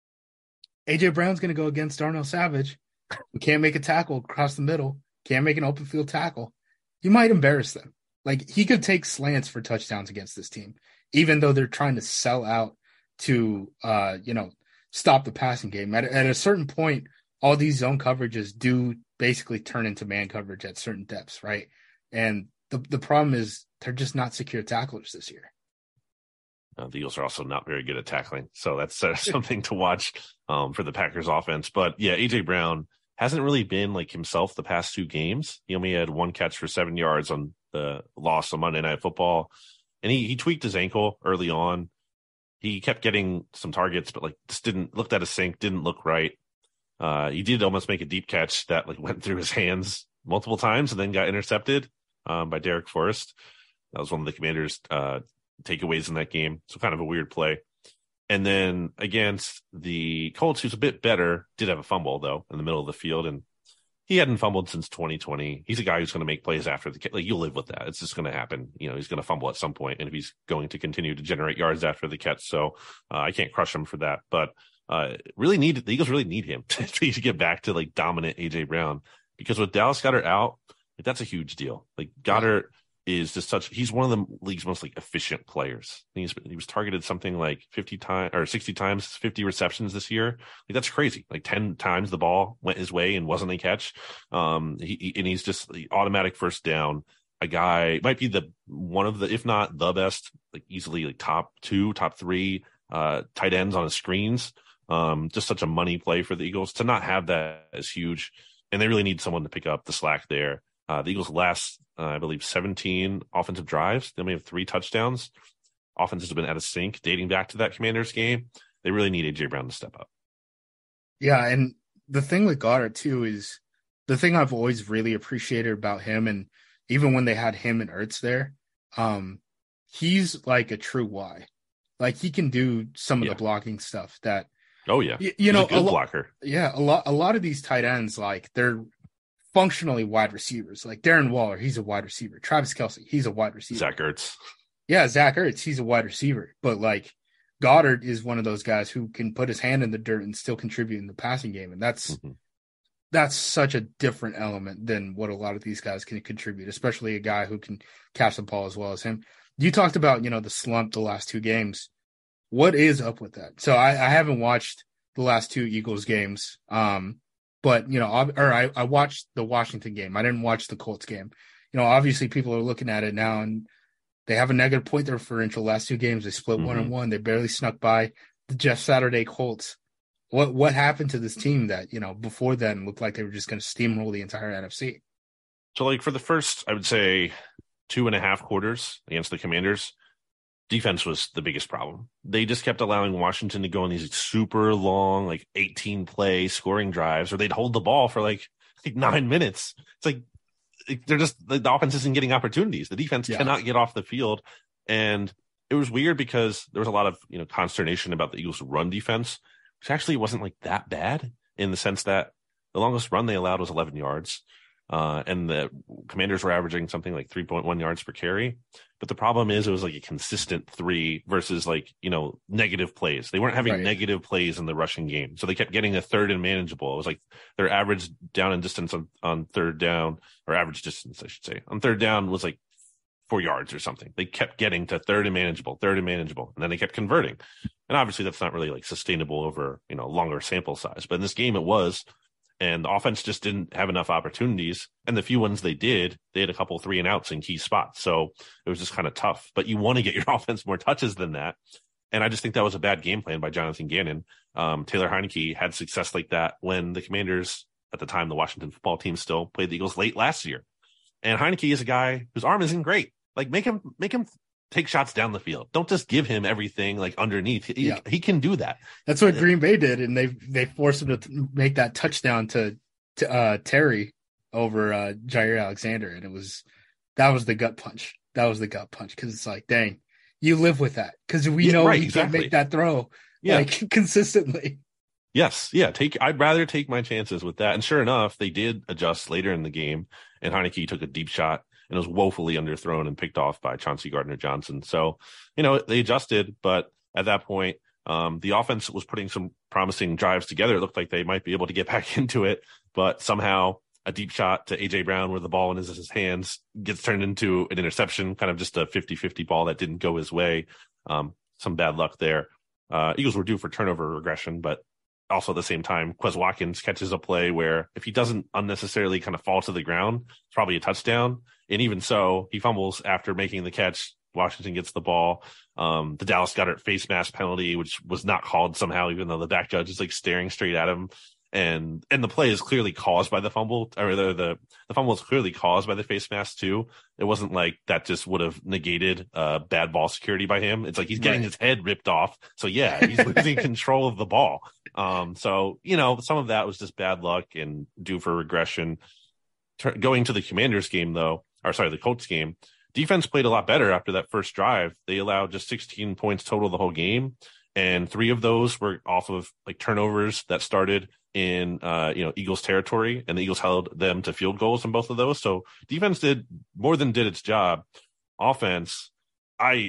AJ Brown's going to go against Darnell Savage, who can't make a tackle across the middle, can't make an open field tackle. He might embarrass them. Like, he could take slants for touchdowns against this team, even though they're trying to sell out to, stop the passing game. At a certain point, all these zone coverages do basically turn into man coverage at certain depths, right? And the problem is they're just not secure tacklers this year. The Eagles are also not very good at tackling, so that's something to watch for the Packers offense. But yeah, AJ Brown hasn't really been like himself the past 2 games. He only had 1 catch for 7 yards on the loss on Monday Night Football, and he tweaked his ankle early on. He kept getting some targets, but like just looked at his sink, didn't look right. He did almost make a deep catch that like went through his hands multiple times and then got intercepted by Derek Forrest. That was one of the Commanders' takeaways in that game. So kind of a weird play. And then against the Colts, who's a bit better, did have a fumble though in the middle of the field, and he hadn't fumbled since 2020. He's a guy who's going to make plays after the catch. Like, you'll live with that. It's just going to happen. He's going to fumble at some point, and if he's going to continue to generate yards after the catch, so I can't crush him for that. But the Eagles really need him to get back to like dominant AJ Brown, because with Dallas Goedert out, like, that's a huge deal. Like, Goedert is just he's one of the league's most like efficient players. He was targeted something like 50 times or 60 times, 50 receptions this year. Like, that's crazy. Like 10 times the ball went his way and wasn't a catch. He's just the automatic 1st down. A guy might be one of the, if not the best, like easily like top 2, top 3 tight ends on his screens. Just such a money play for the Eagles. To not have that is huge, and they really need someone to pick up the slack there. The Eagles last, I believe, 17 offensive drives. They only have 3 touchdowns. Offenses have been out of sync dating back to that Commanders game. They really need A.J. Brown to step up. Yeah, and the thing with Goddard, too, is the thing I've always really appreciated about him, and even when they had him and Ertz there, he's like a true Y. Like, he can do some of the blocking stuff that. Oh, yeah. He's a good blocker. Yeah, a lot of these tight ends, like, they're functionally wide receivers. Like Darren Waller, he's a wide receiver. Travis Kelce, he's a wide receiver. Zach Ertz. Yeah, Zach Ertz, he's a wide receiver, but like Goddard is one of those guys who can put his hand in the dirt and still contribute in the passing game, and that's such a different element than what a lot of these guys can contribute, especially a guy who can catch the ball as well as him. You talked about, the slump the last two games. What is up with that? So I haven't watched the last two Eagles games, but I watched the Washington game. I didn't watch the Colts game. Obviously people are looking at it now and they have a negative point differential last two games. They split 1-1. They barely snuck by the Jeff Saturday Colts. What happened to this team that, before then looked like they were just going to steamroll the entire NFC? So like for the first, I would say 2.5 quarters against the Commanders, defense was the biggest problem. They just kept allowing Washington to go on these super long, 18 play scoring drives, or they'd hold the ball for like 9 minutes. It's like, they're just, the offense isn't getting opportunities. The defense cannot get off the field. And it was weird because there was a lot of, consternation about the Eagles' run defense, which actually wasn't like that bad in the sense that the longest run they allowed was 11 yards. And the Commanders were averaging something like 3.1 yards per carry. But the problem is it was like a consistent 3 versus negative plays. They weren't having negative plays in the rushing game. So they kept getting a third and manageable. It was like their average down and distance on third down, or average distance, I should say, on third down was like 4 yards or something. They kept getting to third and manageable. And then they kept converting. And obviously that's not really sustainable over, longer sample size. But in this game it was. And the offense just didn't have enough opportunities. And the few ones they had a couple 3-and-outs in key spots. So it was just kind of tough. But you want to get your offense more touches than that. And I just think that was a bad game plan by Jonathan Gannon. Taylor Heinicke had success like that when the Commanders, at the time, the Washington football team, still played the Eagles late last year. And Heinicke is a guy whose arm isn't great. Make him take shots down the field. Don't just give him everything underneath. He can do that. That's what Green Bay did, and they forced him to make that touchdown to Terry over Jair Alexander, and that was the gut punch. That was the gut punch because it's like, dang, you live with that because we know he can't make that throw consistently. Yes, yeah. I'd rather take my chances with that. And sure enough, they did adjust later in the game, and Heinicke took a deep shot and was woefully underthrown and picked off by Chauncey Gardner-Johnson. So, they adjusted, but at that point, the offense was putting some promising drives together. It looked like they might be able to get back into it, but somehow a deep shot to A.J. Brown where the ball in his hands gets turned into an interception, kind of just a 50-50 ball that didn't go his way. Some bad luck there. Eagles were due for turnover regression, but also at the same time, Quez Watkins catches a play where if he doesn't unnecessarily kind of fall to the ground, it's probably a touchdown. And even so, he fumbles after making the catch. Washington gets the ball. The Dallas Goedert face mask penalty, which was not called somehow, even though the back judge is staring straight at him. And the play is clearly caused by the fumble, or the fumble is clearly caused by the face mask too. It wasn't like that just would have negated bad ball security by him. It's like he's getting his head ripped off. So yeah, he's losing control of the ball. So, some of that was just bad luck and due for regression. Going to the Commanders game the Colts game, defense played a lot better after that first drive. They allowed just 16 points total the whole game. And 3 of those were off of turnovers that started in, Eagles territory, and the Eagles held them to field goals in both of those. So defense did more than did its job. Offense, I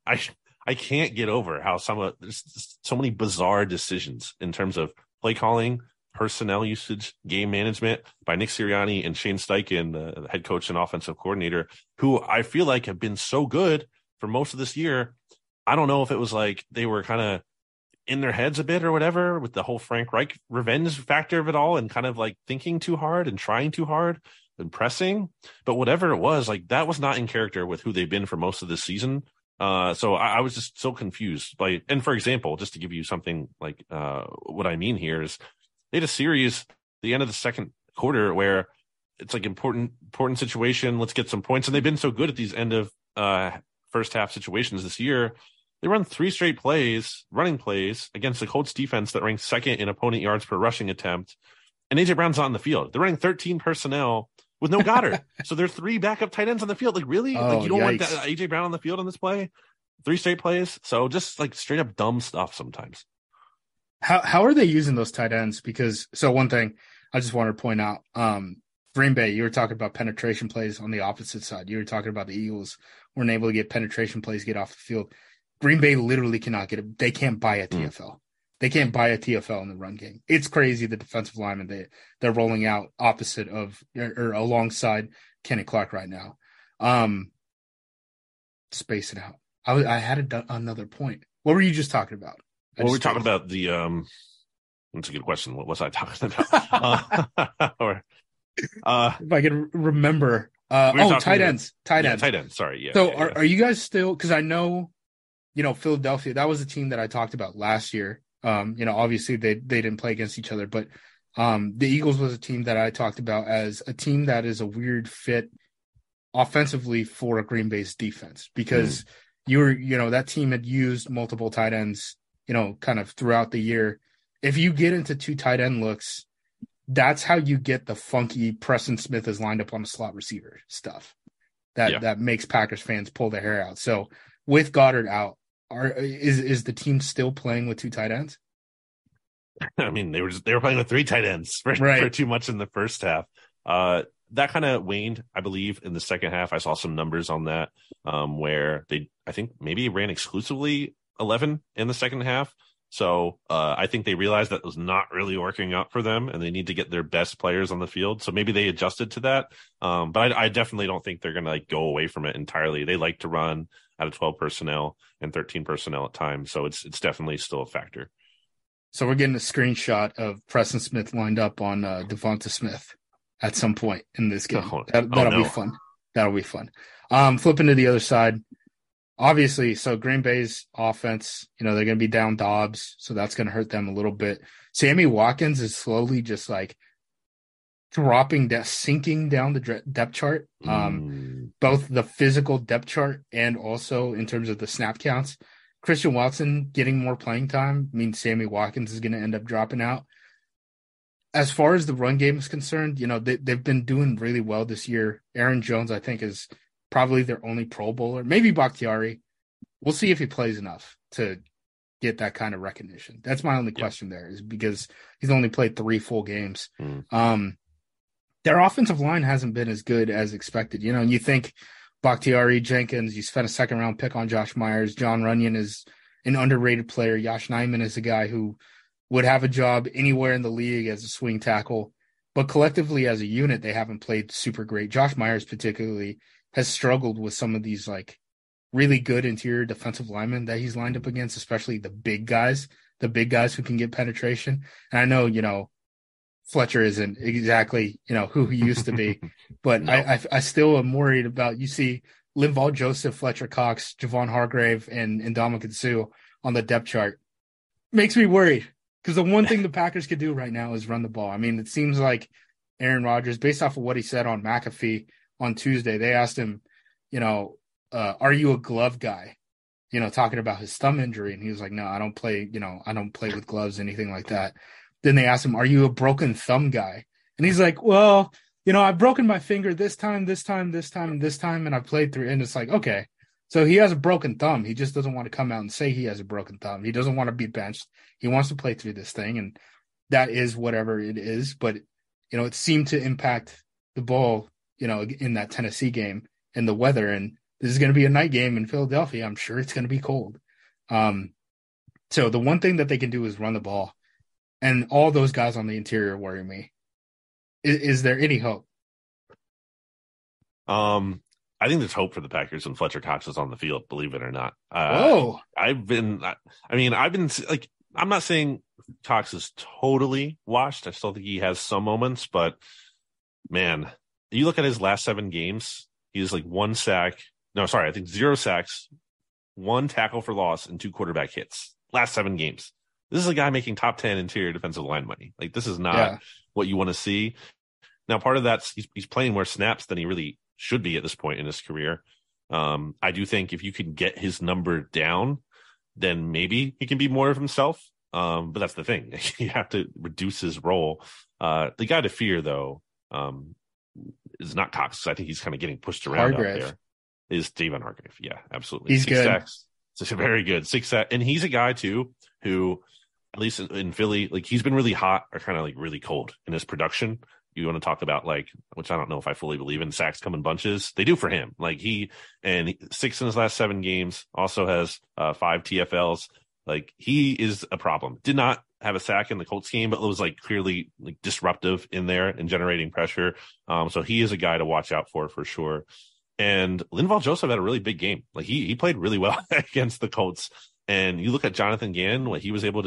can't get over how there's so many bizarre decisions in terms of play calling, personnel usage, game management by Nick Sirianni and Shane Steichen, the head coach and offensive coordinator, who I feel like have been so good for most of this year. I don't know if it was they were kind of in their heads a bit or whatever with the whole Frank Reich revenge factor of it all and kind of thinking too hard and trying too hard and pressing. But whatever it was, that was not in character with who they've been for most of this season. So I was just so confused and for example, just to give you something what I mean here is they had a series the end of the second quarter where it's important situation. Let's get some points. And they've been so good at these end of first half situations this year. They run 3 straight running plays against the Colts defense that ranks second in opponent yards per rushing attempt. And A.J. Brown's not on the field. They're running 13 personnel with no Goddard. So there are 3 backup tight ends on the field. Really? Oh, you don't want A.J. Brown on the field on this play? 3 straight plays. So just straight up dumb stuff sometimes. How are they using those tight ends? Because one thing I just wanted to point out, Green Bay, you were talking about penetration plays on the opposite side. You were talking about the Eagles weren't able to get penetration plays, get off the field. Green Bay literally cannot get it. They can't buy a TFL. They can't buy a TFL in the run game. It's crazy, the defensive lineman they're rolling out opposite of or alongside Kenny Clark right now. Space it out. I had another point. What were you just talking about? Well, we're talking about the that's a good question. What was I talking about? If I can remember. Tight ends. Tight ends. Sorry. Yeah. So are you guys still, because I know, Philadelphia, that was a team that I talked about last year. Obviously they didn't play against each other, but the Eagles was a team that I talked about as a team that is a weird fit offensively for a Green Bay's defense, because that team had used multiple tight ends, kind of throughout the year. If you get into 2 tight end looks, that's how you get the funky Preston Smith is lined up on the slot receiver stuff that makes Packers fans pull their hair out. So with Goddard out, is the team still playing with 2 tight ends? I mean, they were playing with 3 tight ends for too much in the first half. That kind of waned, I believe, in the second half. I saw some numbers on that where I think maybe ran exclusively 11 in the second half. So I think they realized that was not really working out for them, and they need to get their best players on the field. So maybe they adjusted to that. But I definitely don't think they're going to go away from it entirely. They like to run out of 12 personnel and 13 personnel at times. So it's definitely still a factor. So we're getting a screenshot of Preston Smith lined up on Devonta Smith at some point in this game. That'll be fun. That'll be fun. Flipping to the other side. Obviously, so Green Bay's offense, they're going to be down Dobbs, so that's going to hurt them a little bit. Sammy Watkins is slowly just like sinking down the depth chart, both the physical depth chart and also in terms of the snap counts. Christian Watson getting more playing time means Sammy Watkins is going to end up dropping out. As far as the run game is concerned, they've been doing really well this year. Aaron Jones, I think, is probably their only Pro Bowler. Maybe Bakhtiari. We'll see if he plays enough to get that kind of recognition. That's my only question there, is because he's only played 3 full games. Their offensive line hasn't been as good as expected. You think Bakhtiari, Jenkins, you spent a 2nd-round pick on Josh Myers. John Runyon is an underrated player. Josh Nijman is a guy who would have a job anywhere in the league as a swing tackle. But collectively as a unit, they haven't played super great. Josh Myers particularly has struggled with some of these really good interior defensive linemen that he's lined up against, especially the big guys who can get penetration. And I know, Fletcher isn't exactly, who he used to be, but no. I still am worried about, you see Linval Joseph, Fletcher Cox, Javon Hargrave, and Ndamukong Suh on the depth chart. Makes me worried, because the one thing the Packers could do right now is run the ball. I mean, it seems like Aaron Rodgers, based off of what he said on McAfee on Tuesday, they asked him, are you a glove guy? Talking about his thumb injury. And he was like, no, I don't play, I don't play with gloves, anything like that. Then they asked him, are you a broken thumb guy? And he's like, well, I've broken my finger this time, and I've played through. And it's like, okay, so he has a broken thumb. He just doesn't want to come out and say he has a broken thumb. He doesn't want to be benched. He wants to play through this thing. And that is whatever it is. But, it seemed to impact the ball, in that Tennessee game and the weather. And this is going to be a night game in Philadelphia. I'm sure it's going to be cold. So the one thing that they can do is run the ball. And all those guys on the interior worry me. Is there any hope? I think there's hope for the Packers when Fletcher Cox is on the field, believe it or not. I'm not saying Cox is totally washed. I still think he has some moments, but man, you look at his last 7 games, he's like 1 sack. No, sorry, I think 0 sacks, 1 tackle for loss, and 2 quarterback hits. Last 7 games. This is a guy making top 10 interior defensive line money. This is not what you want to see. Now, part of that's he's playing more snaps than he really should be at this point in his career. I do think if you can get his number down, then maybe he can be more of himself. But that's the thing. You have to reduce his role. The guy to fear, though, is not Cox. I think he's kind of getting pushed around out there. Is Javon Hargrave. Yeah, absolutely. He's 6 good. Sacks. It's very good. 6 sacks. And he's a guy, too, who, at least in Philly, he's been really hot or kind of really cold in his production. you want to talk about like, which I don't know if I fully believe in, sacks come in bunches. They do for him. Like 6 in his last 7 games, also has 5 TFLs. Like he is a problem. Did not have a sack in the Colts game, but it was like clearly like disruptive in there and generating pressure. So he is a guy to watch out for sure. And Linval Joseph had a really big game. Like he played really well against the Colts. And you look at Jonathan Taylor, what he was able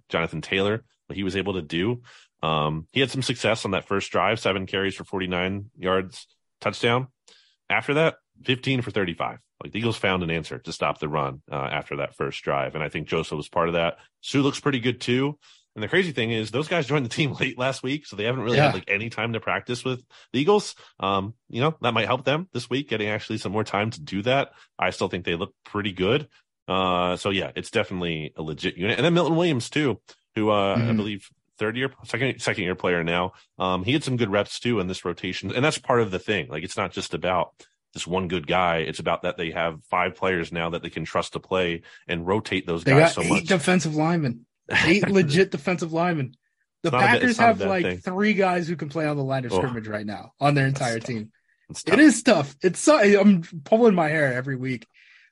to do. He had some success on that first drive, 7 carries for 49 yards, touchdown. After that, 15 for 35. Like the Eagles found an answer to stop the run after that first drive. And I think Joseph was part of that. Sue looks pretty good too. And the crazy thing is those guys joined the team late last week, so they haven't really had like any time to practice with the Eagles. That might help them this week, getting actually some more time to do that. I still think they look pretty good. So yeah, it's definitely a legit unit. And then Milton Williams too, who I believe second year player now. He had some good reps too in this rotation. And that's part of the thing. Like it's not just about this one good guy. It's about that they have 5 players now that they can trust to play and rotate those guys so much. 8 defensive linemen. 8 legit defensive linemen. The Packers have like 3 guys who can play on the line of scrimmage right now on their entire team. It is tough. I'm pulling my hair every week.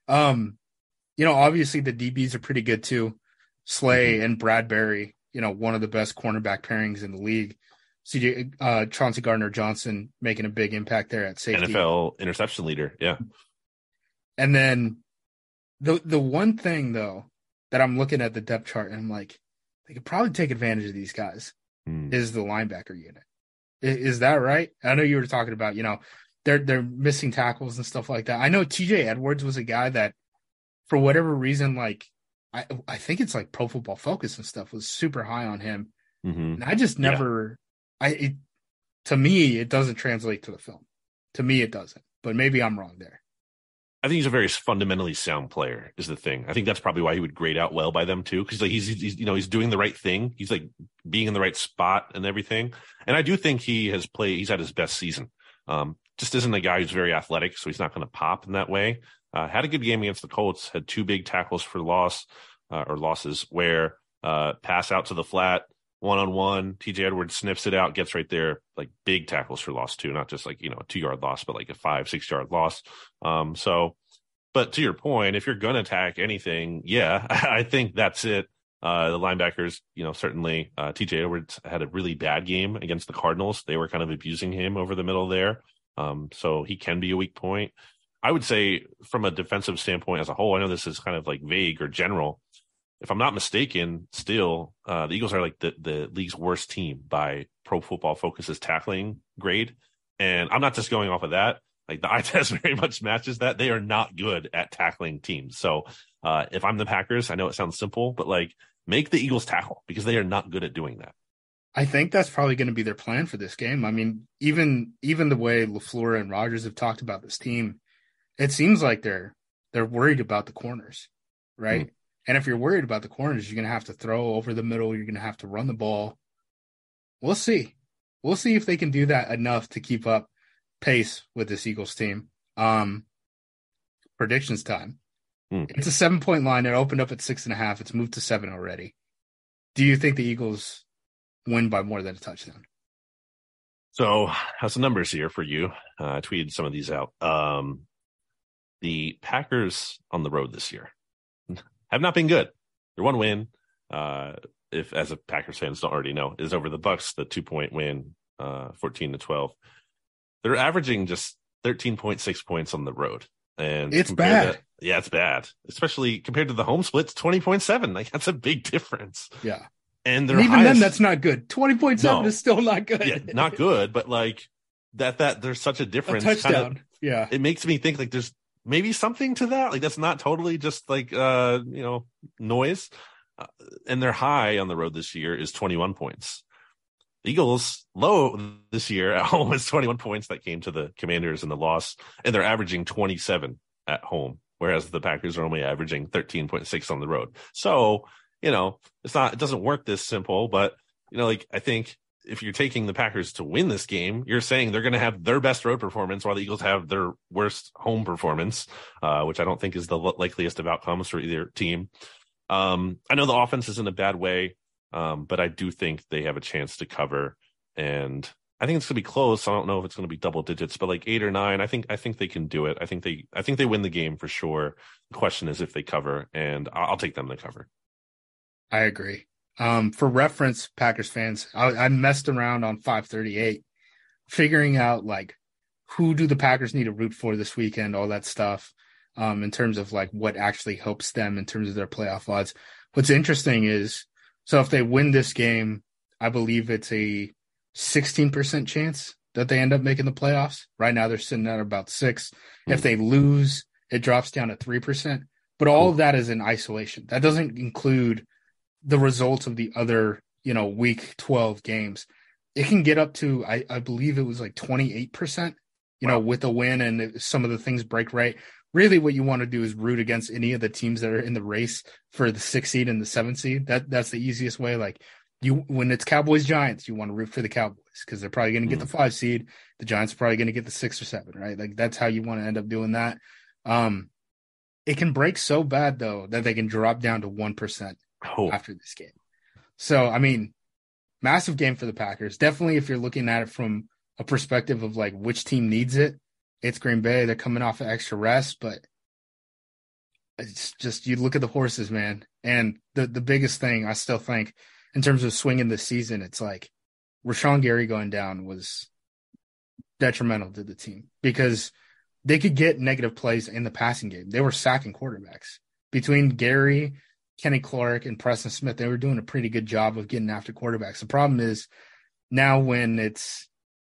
Obviously the DBs are pretty good too. Slay and Bradbury, one of the best cornerback pairings in the league. Chauncey Gardner-Johnson making a big impact there at safety. NFL interception leader. Yeah. And then the one thing though, that I'm looking at the depth chart and I'm like, they could probably take advantage of these guys is the linebacker unit. Is that right? I know you were talking about, they're missing tackles and stuff like that. I know TJ Edwards was a guy that for whatever reason, like I think it's like Pro Football Focus and stuff was super high on him. And I just never, to me, it doesn't translate to the film. To me, it doesn't, but maybe I'm wrong there. I think he's a very fundamentally sound player is the thing. I think that's probably why he would grade out well by them too. Cause like he's doing the right thing. He's like being in the right spot and everything. And I do think he's had his best season. Just isn't a guy who's very athletic. So he's not going to pop in that way. Had a good game against the Colts, had 2 big tackles for losses where pass out to the flat, 1-on-1, TJ Edwards sniffs it out, gets right there, like big tackles for loss too, not just like, a 2-yard loss, but like a 5-6 yard loss. But to your point, if you're going to attack anything, I think that's it. The linebackers, certainly TJ Edwards had a really bad game against the Cardinals. They were kind of abusing him over the middle there. So he can be a weak point. I would say from a defensive standpoint as a whole, I know this is kind of like vague or general. If I'm not mistaken, still, the Eagles are like the league's worst team by Pro Football Focus's tackling grade. And I'm not just going off of that. Like the eye test very much matches that. They are not good at tackling teams. So if I'm the Packers, I know it sounds simple, but like make the Eagles tackle because they are not good at doing that. I think that's probably going to be their plan for this game. I mean, even the way LaFleur and Rodgers have talked about this team, it seems like they're worried about the corners, right? And if you're worried about the corners, you're going to have to throw over the middle. You're going to have to run the ball. We'll see. We'll see if they can do that enough to keep up pace with this Eagles team. Predictions time. It's a 7-point line. It opened up at 6.5. It's moved to 7 already. Do you think the Eagles win by more than a touchdown? So I have some numbers here for you. I tweeted some of these out. The Packers on the road this year have not been good. Their one win, if as a Packers fans don't already know, is over the Bucs, the 2-point win, 14-12. They're averaging just 13.6 points on the road. And it's bad. It's bad. Especially compared to the home splits, 20.7. Like that's a big difference. Yeah. And even then, that's not good. 20.7 is still not good. Yeah, not good, but like that there's such a difference. A touchdown. Yeah. It makes me think like there's maybe something to that. Like that's not totally just like noise. And their high on the road this year is 21 points. The Eagles low this year at home is 21 points that came to the Commanders in the loss, and they're averaging 27 at home, whereas the Packers are only averaging 13.6 on the road. So, it doesn't work this simple, but I think if you're taking the Packers to win this game, you're saying they're going to have their best road performance while the Eagles have their worst home performance, which I don't think is the likeliest of outcomes for either team. I know the offense is in a bad way, but I do think they have a chance to cover. And I think it's going to be close. I don't know if it's going to be double digits, but like 8 or 9, I think they can do it. I think they win the game for sure. The question is if they cover, and I'll take them to cover. I agree. For reference, Packers fans, I messed around on 538, figuring out like who do the Packers need to root for this weekend, all that stuff, in terms of like what actually helps them in terms of their playoff odds. What's interesting is, so if they win this game, I believe it's a 16% chance that they end up making the playoffs. Right now they're sitting at about 6. If they lose, it drops down to 3%. But all of that is in isolation. That doesn't include the results of the other, week 12 games. It can get up to, I believe it was like 28%, with a win, and some of the things break right. Really what you want to do is root against any of the teams that are in the race for the 6th seed and the 7th seed. That's the easiest way. Like, when it's Cowboys Giants, you want to root for the Cowboys because they're probably going to get the 5 seed. The Giants are probably going to get the 6 or 7, right? Like, that's how you want to end up doing that. It can break so bad though that they can drop down to 1% after this game. So, I mean, massive game for the Packers. Definitely, if you're looking at it from a perspective of like which team needs it, it's Green Bay. They're coming off an extra rest, but it's just, you look at the horses, man. And the biggest thing I still think, in terms of swinging this season, it's like Rashawn Gary going down was detrimental to the team because they could get negative plays in the passing game. They were sacking quarterbacks. Between Gary, Kenny Clark, and Preston Smith, they were doing a pretty good job of getting after quarterbacks. The problem is now when it's,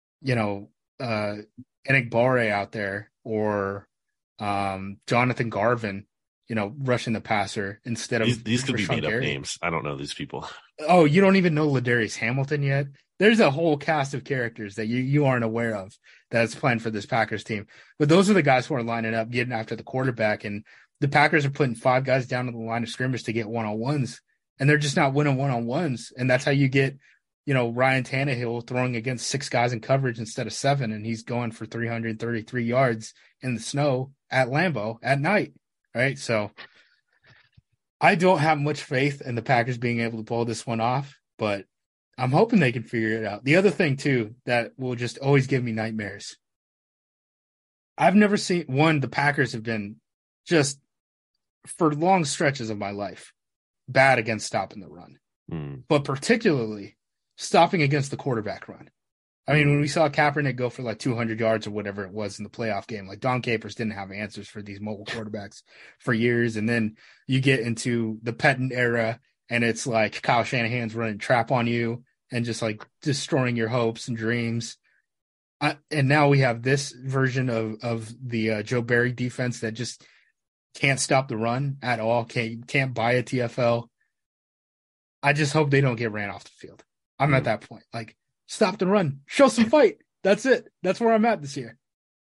Enikbare out there or Jonathan Garvin, rushing the passer instead of these could be made up names. I don't know these people. Oh, you don't even know Ladarius Hamilton yet? There's a whole cast of characters that you aren't aware of that's playing for this Packers team. But those are the guys who are lining up, getting after the quarterback. And the Packers are putting 5 guys down to the line of scrimmage to get one-on-ones, and they're just not winning one-on-ones. And that's how you get, Ryan Tannehill throwing against 6 guys in coverage instead of 7, and he's going for 333 yards in the snow at Lambeau at night. Right. So I don't have much faith in the Packers being able to pull this one off, but I'm hoping they can figure it out. The other thing, too, that will just always give me nightmares. I've never seen the Packers have been just for long stretches of my life bad against stopping the run, but particularly stopping against the quarterback run. I mean, when we saw Kaepernick go for like 200 yards or whatever it was in the playoff game, like Don Capers didn't have answers for these mobile quarterbacks for years. And then you get into the Pettin era and it's like Kyle Shanahan's running trap on you and just like destroying your hopes and dreams. And now we have this version of the Joe Barry defense that just can't stop the run at all. Can't buy a TFL. I just hope they don't get ran off the field. I'm at that point. Like, stop the run. Show some fight. That's it. That's where I'm at this year.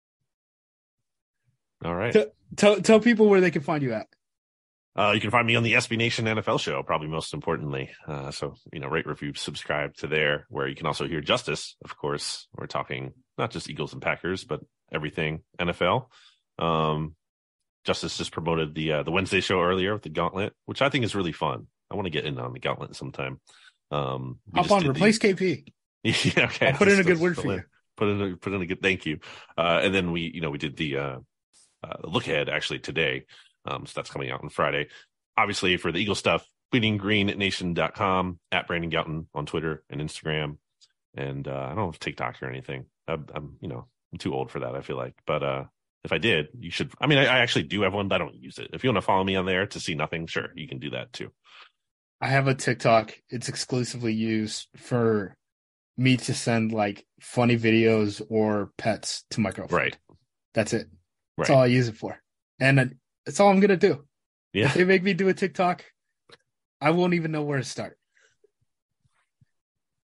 All right. Tell people where they can find you at. You can find me on the SB Nation NFL show, probably most importantly. So, rate, review, subscribe to there, where you can also hear Justice, of course. We're talking not just Eagles and Packers, but everything NFL. Justice just promoted the Wednesday show earlier with the Gauntlet, which I think is really fun. I want to get in on the Gauntlet sometime. Hop on, replace KP. Yeah, okay. I'll put in a good word for you. Put in a good thank you. And then we did the look ahead actually today. So that's coming out on Friday. Obviously, for the Eagle stuff, bleedinggreennation.com, at Brandon Gouton on Twitter and Instagram. And I don't have TikTok or anything. I'm too old for that, I feel like. But if I did, you should. I mean, I actually do have one, but I don't use it. If you want to follow me on there to see nothing, sure, you can do that too. I have a TikTok. It's exclusively used for me to send like funny videos or pets to my girlfriend. Right. That's it. That's all I use it for. And that's all I'm going to do. Yeah. If they make me do a TikTok, I won't even know where to start.